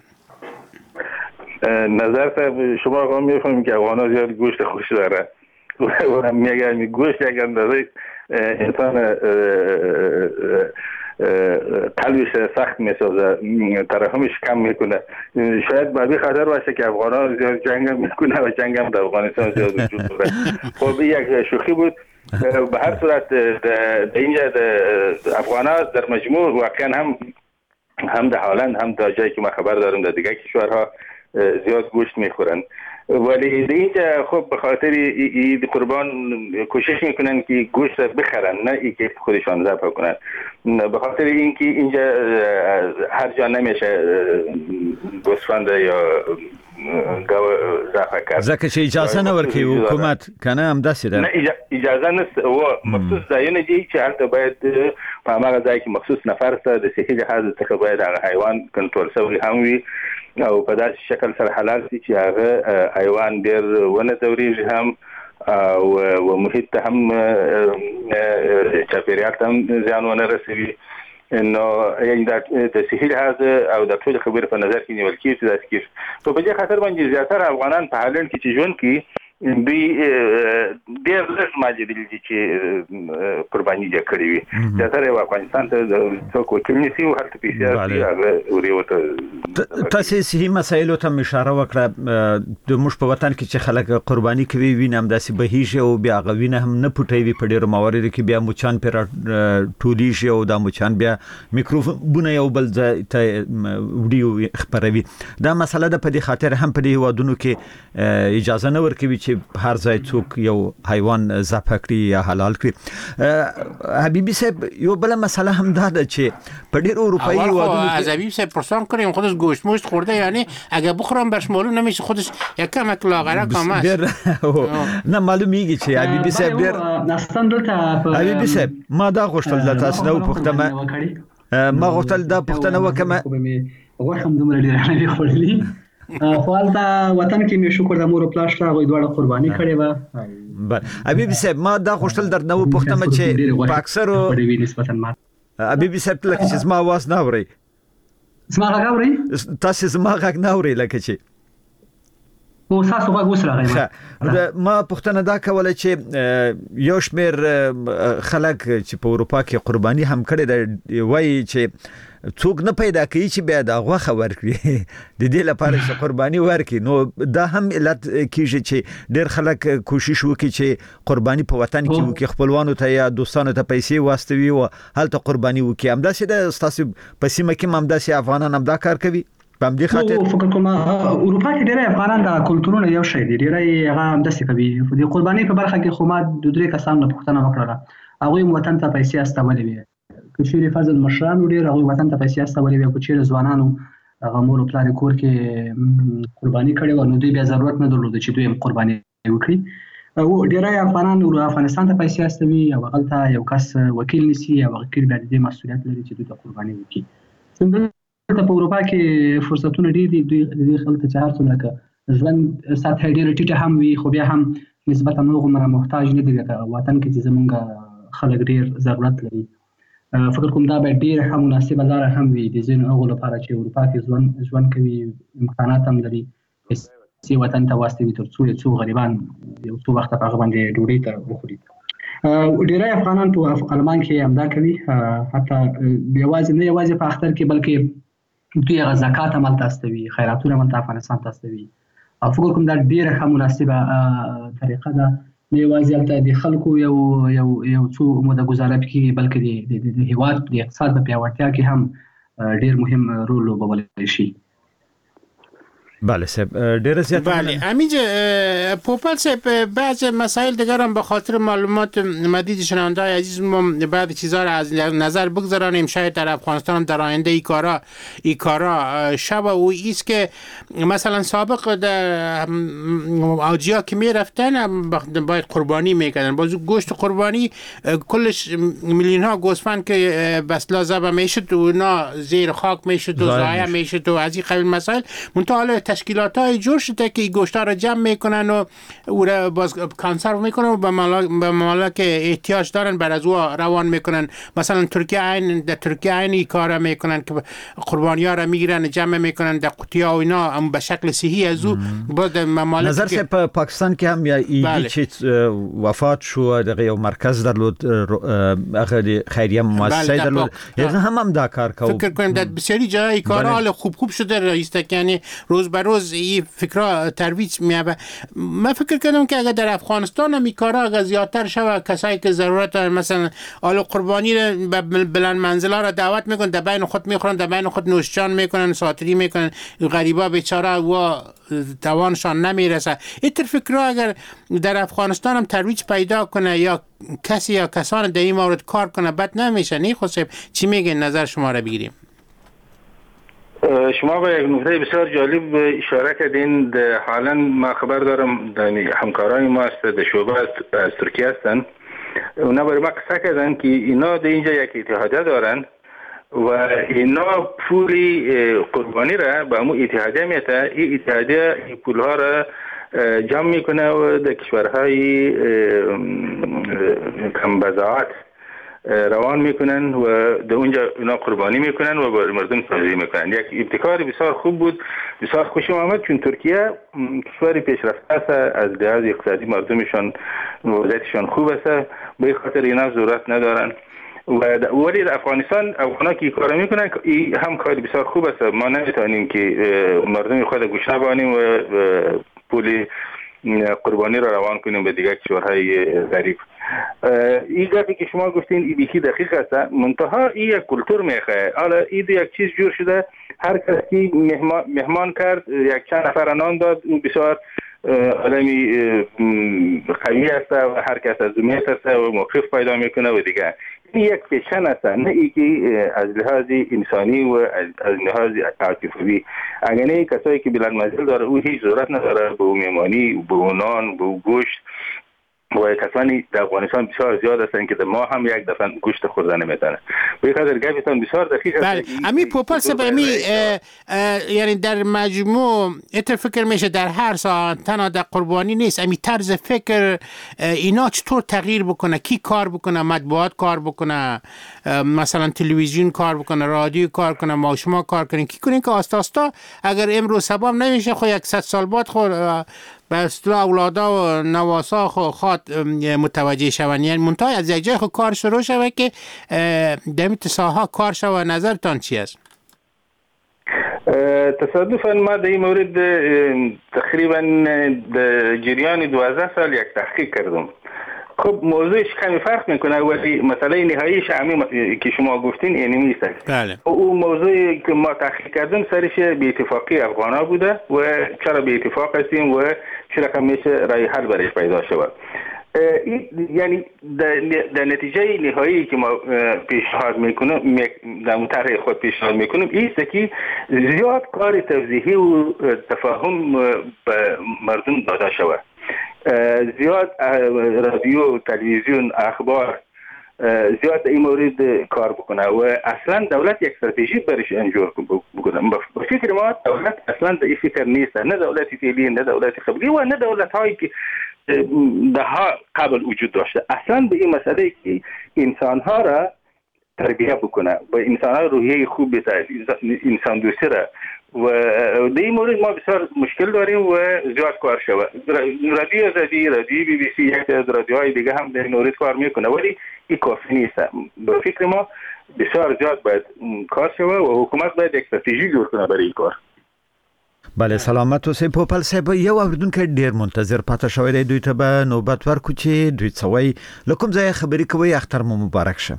نظر شما آقا میفهمیم که افغانا زیاد گوشت خوش داره و میگن گوشت یک اندازه انسان قلبش سخت میسازه، ترحمش کم میکنه. شاید به خاطر باشه که افغانا زیاد جنگ میکنه و جنگ هم در افغانستان زیاد وجود داره. خب یک شوخی بود. به هر صورت اینجا افغانا در مجموع واقعا هم در هلند هم در جایی که ما خبر دارم در دیگه کشورها زیاد گوشت میخورن، ولی اینجا خب به خاطر عید قربان کوشش میکنن که گوشت بخرن، نه ای که خودشان ذبح کنن. به خاطر اینکه اینجا هر جا نمیشه گوسفند یا گاو ذبح کرد، زکه چې اجازه نه ورکوي حکومت کنه هم داسې ده. نه اجازه نشته و مخصوص ځایونه دي چې هلته باید په هغه ځای کې مخصوص نفر ته د صحي لحاظ څخه باید هغه حیوان کنټرول شوی هم وي او په داسې شکل سره حلال شي چې هغه حیوان ډېر ونه ځورېږي هم او محیط ته هم چاپیریال ته هم زیان ونه رسوي. نو یعنی د صحي لحاظ او د ټول خبرې په نظر کې نیول کېږي چې داسې کېږي. په دې خاطر باندې زیاتره افغانان په هالند کې چې ژوند کوي دوی ډېر لږ ماجرې دي چې قرباني یې کړې وي. زیاتره افغانستان ته څوک وکیل نیسي او هلته پیسې اخلي هغه ورته. تاسې صحي مسایلو ته اشاره وکړه. د موږ په وطن کې چې خلک قرباني کوي وینه همداسې بهیږي او بیا هغه وینه هم نه پټوي په ډېرو مواردو کې، بیا مچان پرې ټولیږي او دا مچان بیا میکروبونه یو بل ځای ته وړي خپروي. دا مسله ده په دې خاطر هم په دې هیوادونو کې اجازه نه ورکوي چې هر ځای څوک یو حیوان ذبح کړي یا حلال کړي. حبیبی صاحب یو بل مسله هم ده چې په ډېرو اروپایي هیوادونو کې از حبیب صاحب پرسان کنیم خودش گوشت مشت خورده، یعنی اگه بخورم برش معلوم نمیشه خودش یکم لاغره کام است. نه معلومیږي چې حبیبی صاحب ډېر نستان دلته حبیبی صاحب ما دا غوښتل د تاسو نو پوښتنه ما غوښتل دا پوښتنه وکم غوښم دومره ډېر نه خورلی خو هلته وطن کې مې شکر د مور او پلار شته، هغوی دواړه قرباني کړې وه. حبیبي صاحب ما دا غوښتل درنه وپوښتم چې په اکثرو حبیبي صاحب لکه چې زما اواز نه اورئ، زما غږ اورئ؟ تاسې زما غږ نه اورئ لکه چې او تاسو غوښ وسره ما پښتنه دا کوله چې یو شمیر خلک چې په اروپا کې قرباني هم کړي دی وایي چې څوک نه پیدا کوي چې بیا دا غوښه ورکړي د دې لپاره چې قرباني ورکړي. نو دا هم علت کیږي چې ډېر خلک کوشش وکړي چې قرباني په وطن کې وکړي، خپلوانو ته یا دوستانو ته پیسې واستوي او هلته قرباني وکړي. همداسې د تاسو په سیمه کې همداسې افغانان هم دا کار کوي. په دې خاطر فکر کوم اروپا کې ډېر افغانان د کلتورونو یو شی دی، ډېر هغه همداسې کوي. د قرباني په برخه کې خو ما د درې کسانو پوښتنه وکړه، هغه وطن ته پیسې استولې وي. که چیرې فضل مشران ډېر هغه وطن ته پیسې استولې وي، که چیرې ځوانانو هغه مور او پلار کور کې قرباني کړي و، نو دوی بیا ضرورت نه درلود چې دوی قرباني وکړي. او ډېر افغانان افغانستان ته پیسې استوي او هغه یو کس وکیل نیسي او وکیل بیا د مسؤلیت لري چې دوی ته قرباني وکړي. څنګه په اروپا کې فرصتونه ډېر دي، دوی د خلکو چې هر څومره که ژوند سطح ډېره ټیټه هم وي خو بیا هم نسبتا هغومره محتاج نه دي لکه وطن کې چې زمونږ خلک ډېر ضرورت لري. فکر کوم دا به ډېر هم مناسبه لاره هم وي د ځینو هغو لپاره چې اروپا کې ژوند کوي، امکانات هم لري، پیسې وطن ته واستوي تر څو څو غریبان یو څو وخته په هغه باندې ډوډۍ ته وخوري. ډېری افغانان په آلمان کې همدا کوي، حتی یوازې په اختر کې بلکې دوی هغه زکات هم هلته استوي، خیراتونه هم هلته افغانستان ته استوي. او فکر کوم دا ډېره ښه مناسبه طریقه ده، نه یوازې هلته د خلکو یو څو موده ګزاره کېږي بلکې د هېواد د اقتصاد په پیاوړتیا کې هم ډېر مهم رول لوبولی شي. بله صاحب ډېر زیات. بله همینجا پوپل صاحب بعض مسائل دیگر هم به خاطر معلومات مدید شنونده‌های عزیز ما بعض چیزها را از نظر بگذارانیم. شاید در افغانستان هم در آینده ای کارا شب و ایست که مثلا سابق در آجیا که می رفتن باید قربانی میکردن، باز گوشت قربانی کلش میلیون ها گوسفند که بسلا ذبح میشد و اینا زیر خاک میشد و ضایع میشد و از این قبیل مسائل. منتها تشکیلات های جور شده که این گوشت ها را جمع میکنن و او را باز کانسرو میکنن و به ممالک احتیاج دارن بر از او روان میکنن. مثلا در ترکیه این کار میکنن که قربانی ها را میگیرن جمع میکنن در قوطی ها و اینا هم به شکل صحیح از او باز ممالک نظر سے پاکستان کې هم یا ایدی چې وفات شو دغه یو مرکز درلود هغه خیریه مؤسسه درلود، هغه هم دا کار کوي. فکر کنم در بسیاری جای کارا خوب شده رئیس یعنی روز به روز این فکرها ترویج میابه. من فکر کردم که اگر در افغانستان هم این کارا اگر زیادتر شوه، کسایی که ضرورت دارن مثلا آل قربانی را بلند منزلا را دعوت میکنن، در بین خود میخورن، در بین خود نوشجان میکنن، ساتری میکنن، غریبا بیچاره و توانشان نمیرسه. این فکرها اگر در افغانستان هم ترویج پیدا کنه یا کسی یا کسان در این مورد کار کنه بد نمیشه. نه خب چی میگه؟ نظر شما را بگیریم. شما به یک نکته بسیار جالب اشاره کردین. حالا ما خبر دارم همکارای ما در شعبه از ترکیه هستن، اونا برای ما قصه کردن که اینا در اینجا یک اتحادیه دارن و اینا پولی قربانی را به امو اتحادیه میته. این اتحادیه این پولها را جمع میکنه و در کشورهای کم بضاعت روان میکنن و در اونجا اینا قربانی میکنن و با مردم توزیع میکنن. یک ابتکار بسیار خوب بود، بسیار خوشم آمد، چون ترکیه کشور پیشرفته است، از لحاظ اقتصادی مردمشان وضعیتشان خوب است، به خاطر اینا ضرورت ندارن. ولی در افغانستان افغانا که کار میکنن هم کار بسیار خوب است. ما نمیتونیم که مردم خود گوش نبانیم و پول قربانی را روان کنیم به دیگر کشورهای غریب. این گفتی که شما گفتین این بیخی دقیق است، منتها این یک کلتور میخواه. حالا این یک چیز جور شده، هر کسی مهمان کرد، یک چند نفر نان داد، اون بسیار آدمی قوی است و هر کس از دومیت است و موقف پیدا میکنه و دیگه. این یک فیشن است، نه ای که از لحاظ انسانی و از لحاظ عاطفی. اگر نه کسایی که بلند منزل داره او هیچ ضرورت نداره به میمانی، به نان، به گوشت و کسانی در افغانستان بسیار زیاد هستند که ما هم یک دفعه گوشت خوردن نمیتونه. به خاطر گفتن بسیار دقیق است. بله امی پوپل سبمی یعنی در مجموع ات فکر میشه در هر ساعت تنها در قربانی نیست، امی طرز فکر اینا چطور تغییر بکنه؟ کی کار بکنه؟ مطبوعات کار بکنه، مثلا تلویزیون کار بکنه، رادیو کار کنه، ما شما کار کنین، کی کنین که آستا اگر امروز سبام نمیشه خو 100 سال بعد خو به اصطلاح اولادا و نواسا خواد متوجه شون، یعنی منتهای از یک جای خود کار شروع شوه که دمیت ساها کار شوه. نظرتان چی است؟ تصادفاً ما در این مورد تقریبا در جریان 12 سال یک تحقیق کردم. خب موضوعش کمی فرق میکنه ولی مسئله نهاییش همین که شما گفتین اینمی است. بله. او موضوعی که ما تحقیق کردیم سرش به اتفاقی افغانا بوده و چرا به اتفاق هستیم و چرا که میشه رای حل برش پیدا شود. یعنی در نتیجه نهایی که ما پیشنهاد میکنیم در طرح خود پیشنهاد میکنیم ایست که زیاد کار توضیحی و تفاهم به مردم داده شود. زیاد رادیو، تلویزیون، اخبار زیاد این مورد کار بکنه و اصلا دولت یک استراتژی برش انجور بکنه. به فکر ما دولت اصلا در این فکر نیست، نه دولت فعلی، نه دولت قبلی و نه دولت هایی که ده قبل وجود داشته. اصلا به این مسئله که انسان ها را تربیت بکنه و انسان ها روحیه خوب بده، انسان دوستی را، و در این مورد ما بسیار مشکل داریم و زیاد کار شود. رادیو آزادی، رادیو بی بی سی، یک از رادیوهای دیگه هم در این مورد کار میکنه ولی این کافی نیست. به فکر ما بسیار زیاد باید کار شود و حکومت باید یک استراتژی جوړ کنه برای این کار. بله سلامت اوسئ. پوپل صاحب یو اوریدونکو ډیر منتظر پاتې شوی دی، دوی ته به نوبت ورکړو چې دوی څه وایي. له کوم ځایه خبرې کوئ؟ اختر مو مبارک شه.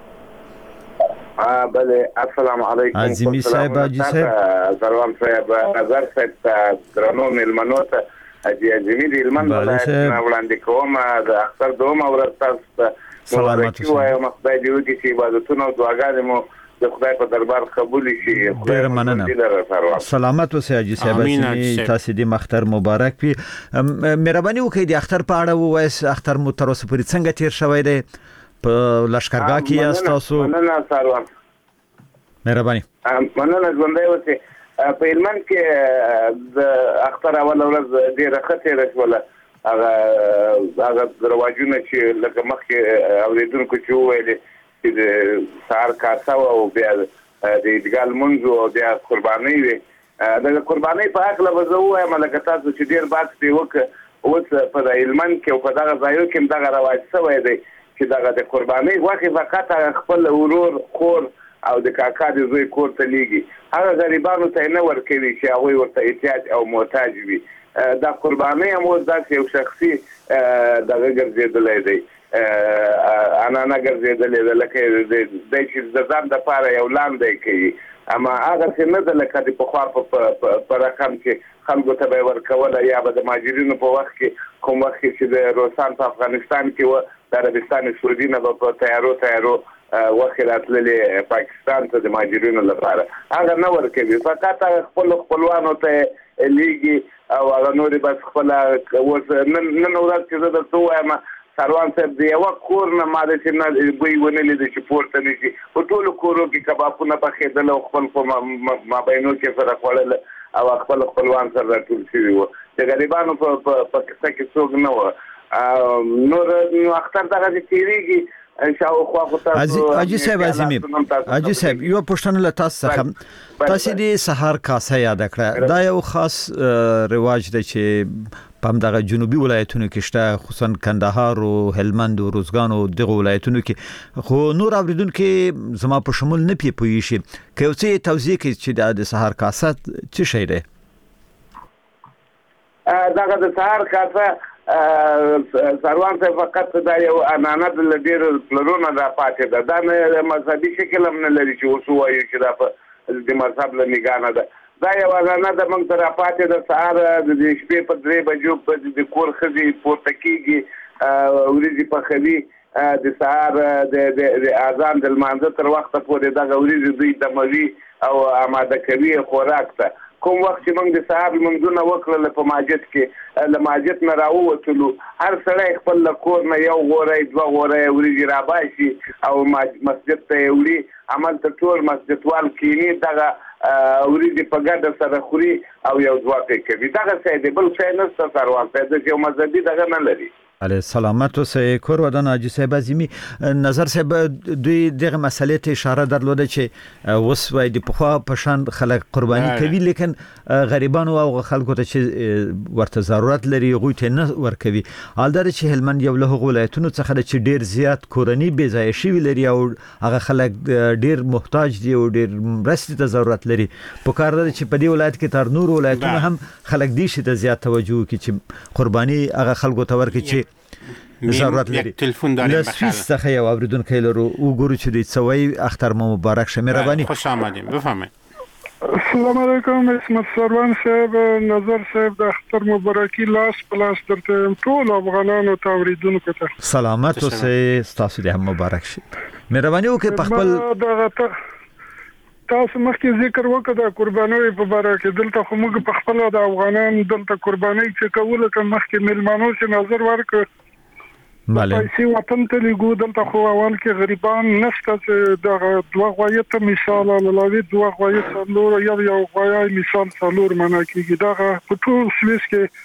بله السلام علیکم. عظیمی صاحب، حاجی صاحب، سلام صاحب، نظر صاحب، درنو مېلمنو ته حاجي عظیمی د هلمند ولایت نه وړاندې کوم د اختر دومه ورځ تاسو ته مبارکي وایم. خدای دې وکړي چې عبادتونه او دعاګانې مو د خدای په دربار قبول شي. ډیر مننه. سلامت اوسئ حاجي صاحب، تاسو دې اختر مبارک وي. مهرباني وکړئ د اختر په اړه ووایئ. اختر مو تر اوسه پورې څنګه تیر شوی دی؟ په لشکرګاه کې یاست تاسو؟ مننه ساروان، مهرباني. مننه ژوندی اوسئ. په هلمند کې د اختر اول ورځ ډېره ښه تېره شوله. هغه رواجونه چې لکه مخکې اورېدونکو چې وویلې چې د سهار کاسه وه او بیا د عیدګاه لمونځ او بیا قربانۍ وې. دغه قربانۍ په هکله به زه ووایم لکه تاسو چې ډېر بحث پرې وکړه. اوس په هلمند کې او په دغه ځایو کې هم دغه رواج شوی دی چې دغه د قربانۍ غوښې فقط خپل ورور، خور او د کاکا د زوی کور ته لیږي. هغه غریبانو ته نه ورکوي چې هغوی ورته احتیاج او محتاج وي. دا قربانۍ هم اوس داسې یو شخصي دغه ګرځېدلی دی، عنعنه ګرځېدلې ده، لکه دی چې د ځان دپاره یو لاندی کوي. اما هغسې نه ده لکه د پخوا په رقم چې خلکو ته به یې ورکوله، یا به د مهاجرینو په وخت کې کوم وخت کې چې د روسان په افغانستان کې وه، د عربستان سعودي نه به په تیارو وخت راتللې پاکستان ته د مهاجرینو لپاره. هغه نه ورکوي، فقط خپلو خپلوانو ته لیږي او هغه نورې بس خپله. اوس نن ورځ چې زه درته ووایم سروان صاحب، د یوه کور نه ما داسې نه بوی ونه لیده چې پورته نه شي. په ټولو کورو کې کبابونه پخېدل او خپل په مابینو کې سره خوړل او خپل خپلوان سره راټول شوي وو. د غریبانو په کیسه کې څوک نه وه. نو اختر دغسې تېرېږي. حاجي صاحب عظیمی، حاجي صاحب یو پوښتنه له تاسو څخه، تاسو د سهار کاسه یاد کړه. دا یو خاص رواج دی چې په همدغه جنوبي ولایتونو کې شته، خصوصا کندهار او هلمند او روزګان او دغه ولایتونو کې. خو نور اوریدونکو زما په شمول نه پوهیږي شي که یو څه توضیح کړي چې د سهار کاسه څه شی دی؟ دغه د سهار کاسه سروان صاحب فقط دا یو عنعنه د ډېرو پلرونو دا پاتې ده. دا نه مذهبي شکل هم نه لري چې اوس ووایو چې دا په د مذهب له نګاه نه ده. دا یو عنعنه ده موږ ته را پاتې ده. سهار د شپې په 3 بجو د کور ښځې پورته کېږي، وریځې پخوي، د سهار د اذان د لمانځه تر وخته پورې دغه وریځې دوی دموي او آماده کوي خوراک ته. کوم وخت چې موږ د سهار لمونځونه وکړل په مسجد کې له مسجد نه راووتلو هر سړی خپل له کور نه یو غوری دوه غوری وریجې راباسي او مسجد ته یې وړي هملته ټول مسجدوال کیني دغه وریجې په ګډه سره خوري او یو ځواک کوي دغه شی دی بل شی نشته سروان صاحب د یو مذهبي دغه نه لري علی سلامت اوسئ کور ودان حاجی صاحب عظیمی نظر صاحب دوی دغه مسلې ته اشاره درلوده چې اوس وای د پخوا پشان خلک قرباني کوي لیکن غریبانو او خلکو ته چې ورته ضرورت لري غوي ته نه ورکوي حالدار چې هلمند یو له ولایتونو څخه چې ډیر زیات کورنۍ بې ځای شوی لري او هغه خلک ډیر محتاج دي او ډیر مرستې ته ضرورت لري په کار لري چې په دې ولایت کې تر نور ولایتونو هم خلک دي چې ته زیات توجه کوي چې قرباني هغه خلکو ته ورکړي چې ضرورت لري تلفن داریم بخیر څخه یو اوریدونکو لرو وګورو چې د څوی اختر مو مبارک شه مهرباني خوش آمدیم بفرمایید السلام علیکم اسمت سروان صاحب نظر صاحب د اختر مبارکي لاس پلاس درته ټول افغانانو ته اوریدونکو ته سلامت اوسئ تاسو دې هم مبارک شي مهرباني وکړئ په خپل تاسو مخکې ذکر وکړه د قربانۍ په اړه کې دلته خو موږ په خپل د افغانان دلته قربانۍ چې کوله کوم مخکې ملمانو چې نظر ورکړ بله پیسې وطن ته لګو دلته خو اول کې غریبان نشته چې د دوه غوایي ته مثال لاله دوه غوایي څلور یو غوایي مثال څلور معنا کېږي دا په ټول سويس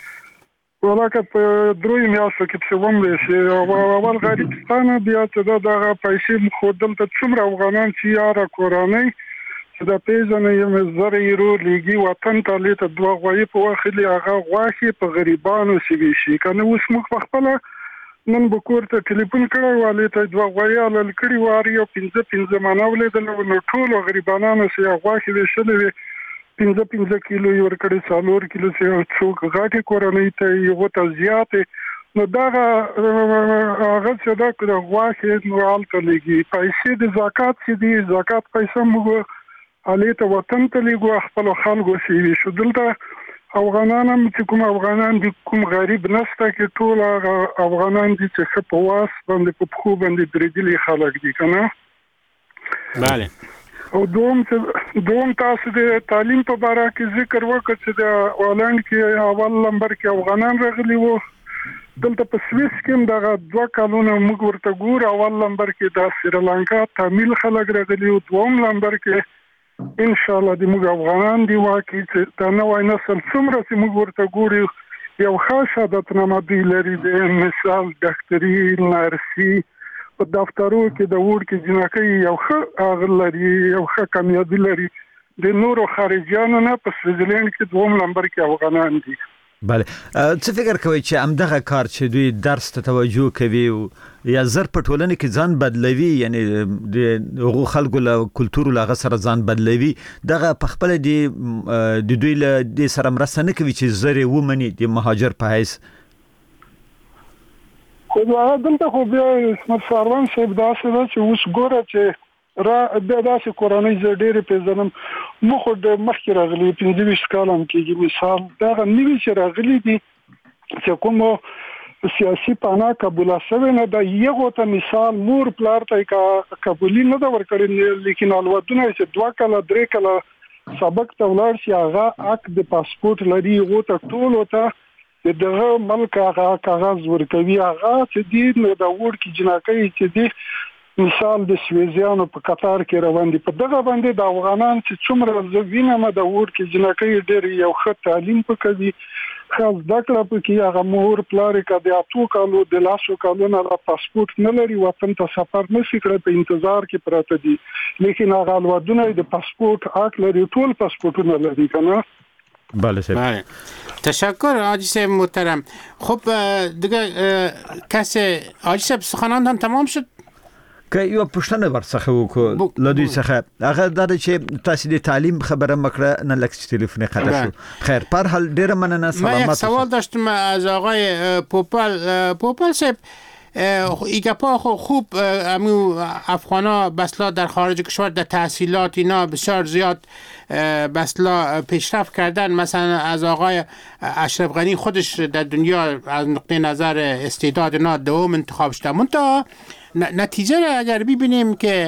کې ولکه په دروي میاشتو کې څه ومه شي اول غریبستان بیا چې دا پیسې خو دلته څومره افغانان چې یاره کوراني چې د پیژنې یم زره یورو لګي وطن ته لته دوه غوایي په واخلي هغه غواخي په غریبانو شي کنه اوس موږ خپل نن بکور ته ټلیفون کړو والي ته دوه غوایي لل کړی واري او 15 مناولې د نو ټول غریبانو سي غواخي وشلې 15 کیلو ور کړی 4 کیلو سي څوک غاټي کورنۍ ته یو ته زیات نو دا هغه څه دا کړه غواخي نو حالت لګي پیسې د زکات چې دي زکات پیسې موږ علي ته وطن ته لګو خپل خلکو شي شو دلته افغانان هم چې کوم افغانان دي کوم غریب نشته کې ټول افغانان دي چې په واس باندې په خو باندې درېدلي خلک دي کنه bale او دوم تاسو د تعلیم په اړه کې ذکر وکړ چې د هالند کې اول نمبر کې افغانان راغلي وو دلته په سويس کې دا دوه کالونه موږ ورته ګور اول نمبر کې د سریلانکا تامل خلک راغلي او دوم نمبر کې ان شاء الله د موږ افغانان دی واکې چې دا نوې نسل څومره چې موږ ورته ګورو یو خاصه د تنمدي لري د مثال ډاکټري نرسي په دفترو کې د وړ کې جنکې یو ښه اغلري یو ښه کامیابی لري د نورو خارجيانو نه په سویټزرلند کې دوم نمبر کې افغانان دي بله څه فکر کوي چې همدغه کار چې دوی درس ته توجه کوي یا زر په ټولنه کې ځان بدلوي یعنی د خلکو له کلتور له سره ځان بدلوي دغه په خپل د دوی له د سره مرسته نه کوي چې زره ومني د مهاجر په حیث خو دا دلته خو بیا اسمت سروان صاحب دا څه چې اوس ګوره چې را د داسې کورنۍ ډېرې پیژنم مخ د مخکې راغلي 25 کالم کېږي مثال دا نوې چې راغلي دي چې کوم سیاسي پانا قبول شوی نه دا یو ته مثال مور پلار ته قبولي نه دا ورکړي لیکن الودونه چې 2 کاله 3 کاله سبق ته ولر شي هغه اک د پاسپورت لري او ته ټول ته دغه ملک هغه کاغذ ورکوي هغه چې دی نو دا ور کې جنکې چې دی مثال د سویزیانو په قطار کې روان دي په دغه باندې د افغانان چې څومره زوینه د ور کې جنکې ډېر یو ښه تعلیم پکوي خاص دکړه پکې هغه مور پلار کې د اتو کالو د لاسو کالو نه پاسپورت نه لري وطن ته سفر نشي کړی په انتظار کې پراته دي لیکن هغه ودونه د پاسپورت حق لري ټول پاسپورتونه لري کنه بله سر بله تشکر حاجی صاحب محترم خب دیگه کسی حاجی صاحب سخنان تمام شد که یو پښتنه ورڅخه وکړو لدوی څخه هغه د چې تاسو د تعلیم خبره مکړه نه لکه تلیفون قطع شو خیر پر حال ډیره مننه سلامت من یک سوال داشتم از آقای پوپل صاحب ایگپا خوب امو افغانا بسلا در خارج کشور در تحصیلات اینا بسیار زیاد بسلا پیشرفت کردن مثلا از آقای اشرف غنی خودش در دنیا از نقطه نظر استعداد اینا دوم انتخاب شده منتها نتیجه را اگر ببینیم که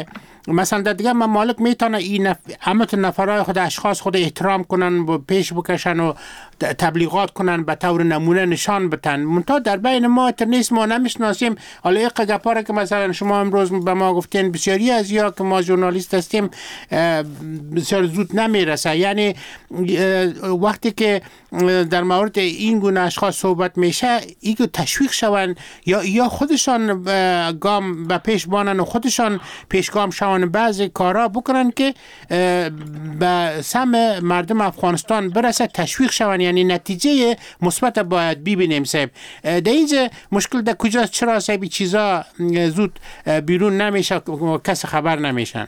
مثلا در دیگه ممالک میتونه این نفرای خود اشخاص خود احترام کنن و پیش بکشن و تبلیغات کنن به طور نمونه نشان بتن. منتها در بین ما نیست، ما نمیشناسیم. حالا یک گپاره که مثلا شما امروز به ما گفتین بسیاری از یا که ما ژورنالیست هستیم بسیار زود نمیرسه. یعنی وقتی که در مورد این گونه اشخاص صحبت میشه ایگو تشویق شون یا خودشان گام به پیش بانن و خودشان پیشگام شون بعضی کارا بکنن که به سم مردم افغانستان برسه، تشویق شون. یعنی نتیجه مثبت باید ببینیم. صاحب در اینجا مشکل در کجاست؟ چرا صاحب چیزا زود بیرون نمیشه و کس خبر نمیشن؟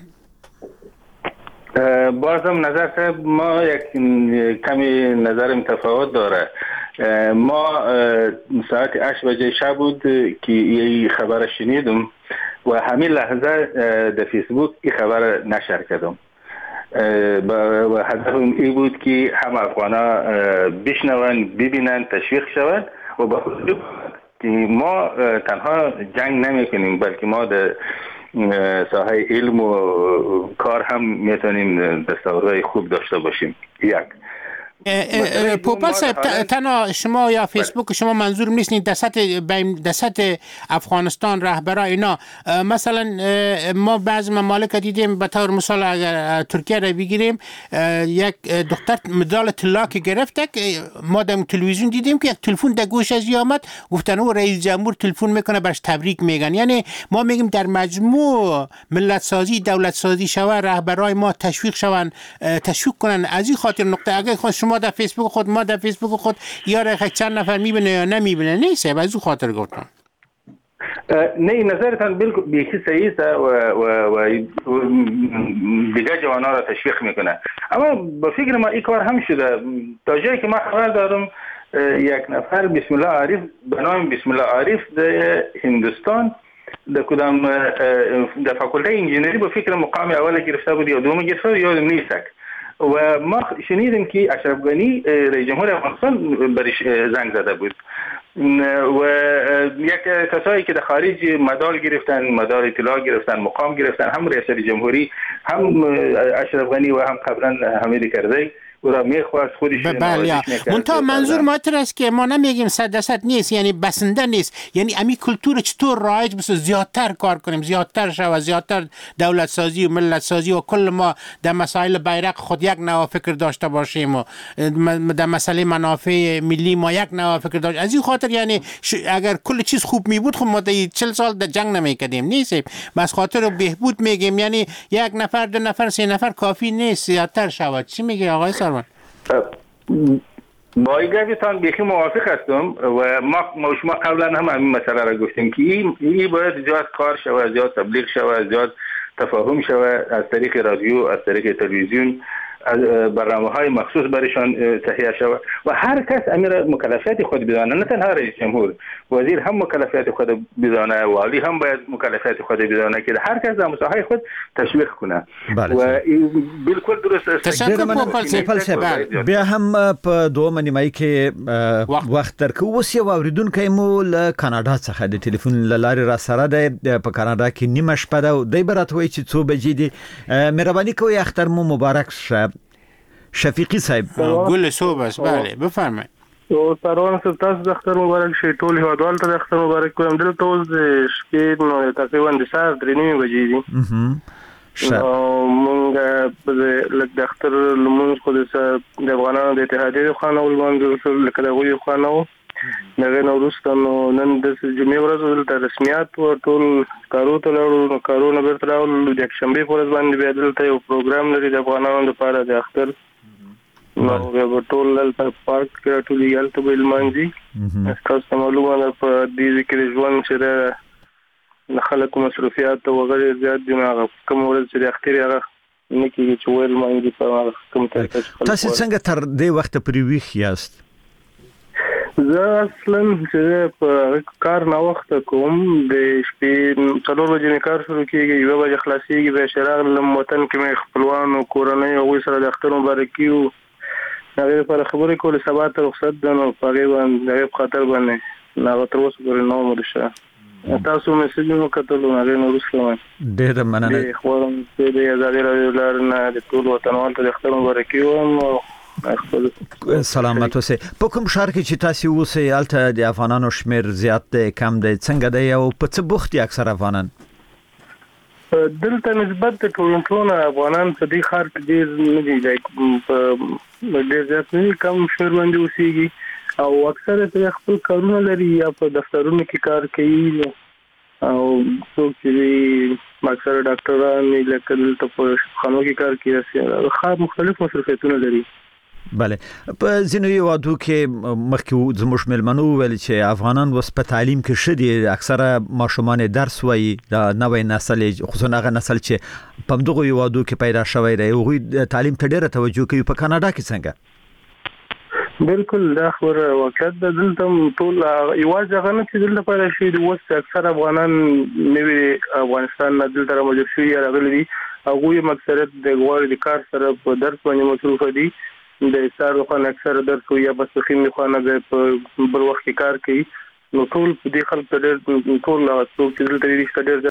بازم نظر صاحب ما یک کمی نظر متفاوت داره. ما ساعت 8 بجه شب بود که یه خبر شنیدم و همین لحظه در فیسبوک این خبر نشر کردم و هدفم این بود که هم افغانا بشنون، ببینن، تشویق شود و با خود که ما تنها جنگ نمی کنیم بلکه ما در ساحه علم و کار هم میتونیم دستاوردهای خوب داشته باشیم. یک پوپل صاحب تنها شما یا فیسبوک شما منظور نیستین در سطح افغانستان رهبرا اینا؟ مثلا ما بعض ممالک دیدیم به طور مثال اگر ترکیه را بگیریم یک دختر مدال طلا که گرفته ما در تلویزیون دیدیم که یک تلفن در گوش از آمد گفتن او رئیس جمهور تلفن میکنه برش تبریک میگن. یعنی ما میگیم در مجموع ملت سازی دولت سازی شوه رهبرای ما تشویق شون، تشویق کنن. از این خاطر نقطه اگه خود شما در فیسبوک خود ما در فیسبوک خود یا چند نفر میبینه یا نمیبینه نیست، از اون خاطر گفتم. نه نظرتان بالکل بیخی صحیح است و دیگه جوانا را تشویق میکنه. اما با فکر ما این کار هم شده. تا جایی که ما خبر دارم یک نفر بسم الله عارف به نام بسم الله عارف در هندوستان در کدام در فاکولته انجینری با فکر مقام اول گرفته بود یا دوم گرفته یادم نیست. و ما شنیدیم که اشرف غنی رئیس جمهور افغانستان برش زنگ زده بود و یک کسایی که در خارج مدال گرفتن، مدال طلا گرفتن، مقام گرفتن، هم ریاست جمهوری، هم اشرف غنی و هم قبلا حمید کرزی او را میخواست خودش بله. منتها منظور ما است که ما نمیگیم 100% نیست، یعنی بسنده نیست. یعنی امی کلتور چطور رایج بشه زیادتر کار کنیم، زیادتر شود، زیادتر دولت سازی و ملت سازی و کل ما در مسائل بیرق خود یک نوع فکر داشته باشیم و در مسئله منافع ملی ما یک نوع فکر داشت. از این خاطر یعنی اگر کل چیز خوب می بود خب ما 40 سال در جنگ نمیکردیم نیست. بس خاطر بهبود میگیم، یعنی یک نفر، دو نفر، سه نفر کافی نیست، زیادتر شود. چی میگه آقای سروان؟ با این گفتان بیخی موافق هستم و ما شما قبلا هم همین مسئله را گفتیم که این باید زیاد کار شود، زیاد تبلیغ شود، زیاد تفاهم شود از طریق رادیو، از طریق تلویزیون، برنامه‌های مخصوص برایشان تهیه شود و هر کس امیر مکلفیت خود بدانه، نه تنها رئیس جمهور، وزیر هم مکلفیت خود بدانه، والی هم باید مکلفیت خود بدانه که هر کس در مساحه خود تشویق کنه. بله. و بالکل درست است. بیا هم په دوه نیمایي کې وخت درکو اوس یو اوریدونکو مو له کاناډا څخه د ټلیفون لارې را سره ده په کاناډا کې نیمه شپه ده، دای برات وایي چې څو بجې دي. مهرباني کوئ اختر مو مبارک شه. شفیقی صاحب گل صبح است. بله بفرمایید. او سروان صاحب تاسو د اختر مبارک شه. ټول هیوادوال ته د اختر مبارک کوم. دلته اوس د شپې نو تقریبا د ساعت 3:30 بجې دي. مونږ د اختر لمونځ خو د افغانانو د اتحادیې خانه ولمانځل لکه د غوی خانه دغه نو وروسته نو نن د جمعې ورځ د رسمیات او ټول کارو ته لاړو. نو کارونه بیرته راول. د یکشنبه په ورځ باندې بیا دلته یو پروګرام لري د افغانانو لپاره د اختر. نو به ټول دلته پارک کې ټول یې هلته به لمانځي. تاسو معلومه ده په دې کې ژوند چې د خلکو مصروفیات او غیر زیات دي. هغه کوم ورځ چې د اختر هغه نه کېږي چې ویل مانځي په هغه کوم طریقه. تاسو څنګه تر دې وخت پورې ویښ یاست؟ زه اصلا چې په کار نه وخت کوم د شپې 4 بجې کار شروع کیږي، 1 بجې خلاصيږي. به شراغ لم وطن کې مې خپلوان او کورنۍ او سره د اختر مبارکي او هغه پر خبرې کول. سبا ته رخصت ده نو په غیبه د خاطر باندې لا تر اوسه پورې نو مرشه. تاسو میسجونو کتلو نه نو رسوم ډېر مننه خو د ازادي راډیو لارنه د ټول وطنوال ته اختر مبارک یم سلامت اوسئ. په کوم ښار کې چې تاسو اوسئ هلته د افغانانو شمیر زیات دی کم دی څنګه دی او په څه بوخت دي اکثر افغانان؟ دلته نسبت د ټورنټو نه افغانان په دې ښار کې ډېر نه دي په ډېر زیات نه کم شمیر باندې اوسېږي او اکثر ته خپل کارونه لري یا په دفترونو کې کار کوي او څوک چې اکثر ډاکټران لکه دلته په خانو کې کار کوي خاص مختلف مصرفیتونه لري. بله په ځینو یوادو کې مخکې زموږ ملمنو ویل چې افغانان وس په تعلیم کې شدي اکثره ماشومان درس وایي د نوې نسل خصوصا هغه نسل چې په دغه یوادو کې پیدا شوی دی هغه تعلیم ته ډیره توجه کوي. په کاناډا کې څنګه؟ بالکل دا خبر واقعیت د دلته ټول یواز غنه چې دلته پیدا شي د وس اکثر افغانان نوې افغانستان نه دلته راځي شي راغلي دي او یو مقصد د غوړ د کار سره په درس باندې مصروف دي د سارو خان اکثر درس یا بس خېمه خانه په بل وخت کار کوي نو ټول په دې خلک ډېر ټول څوک چې دلته ډېر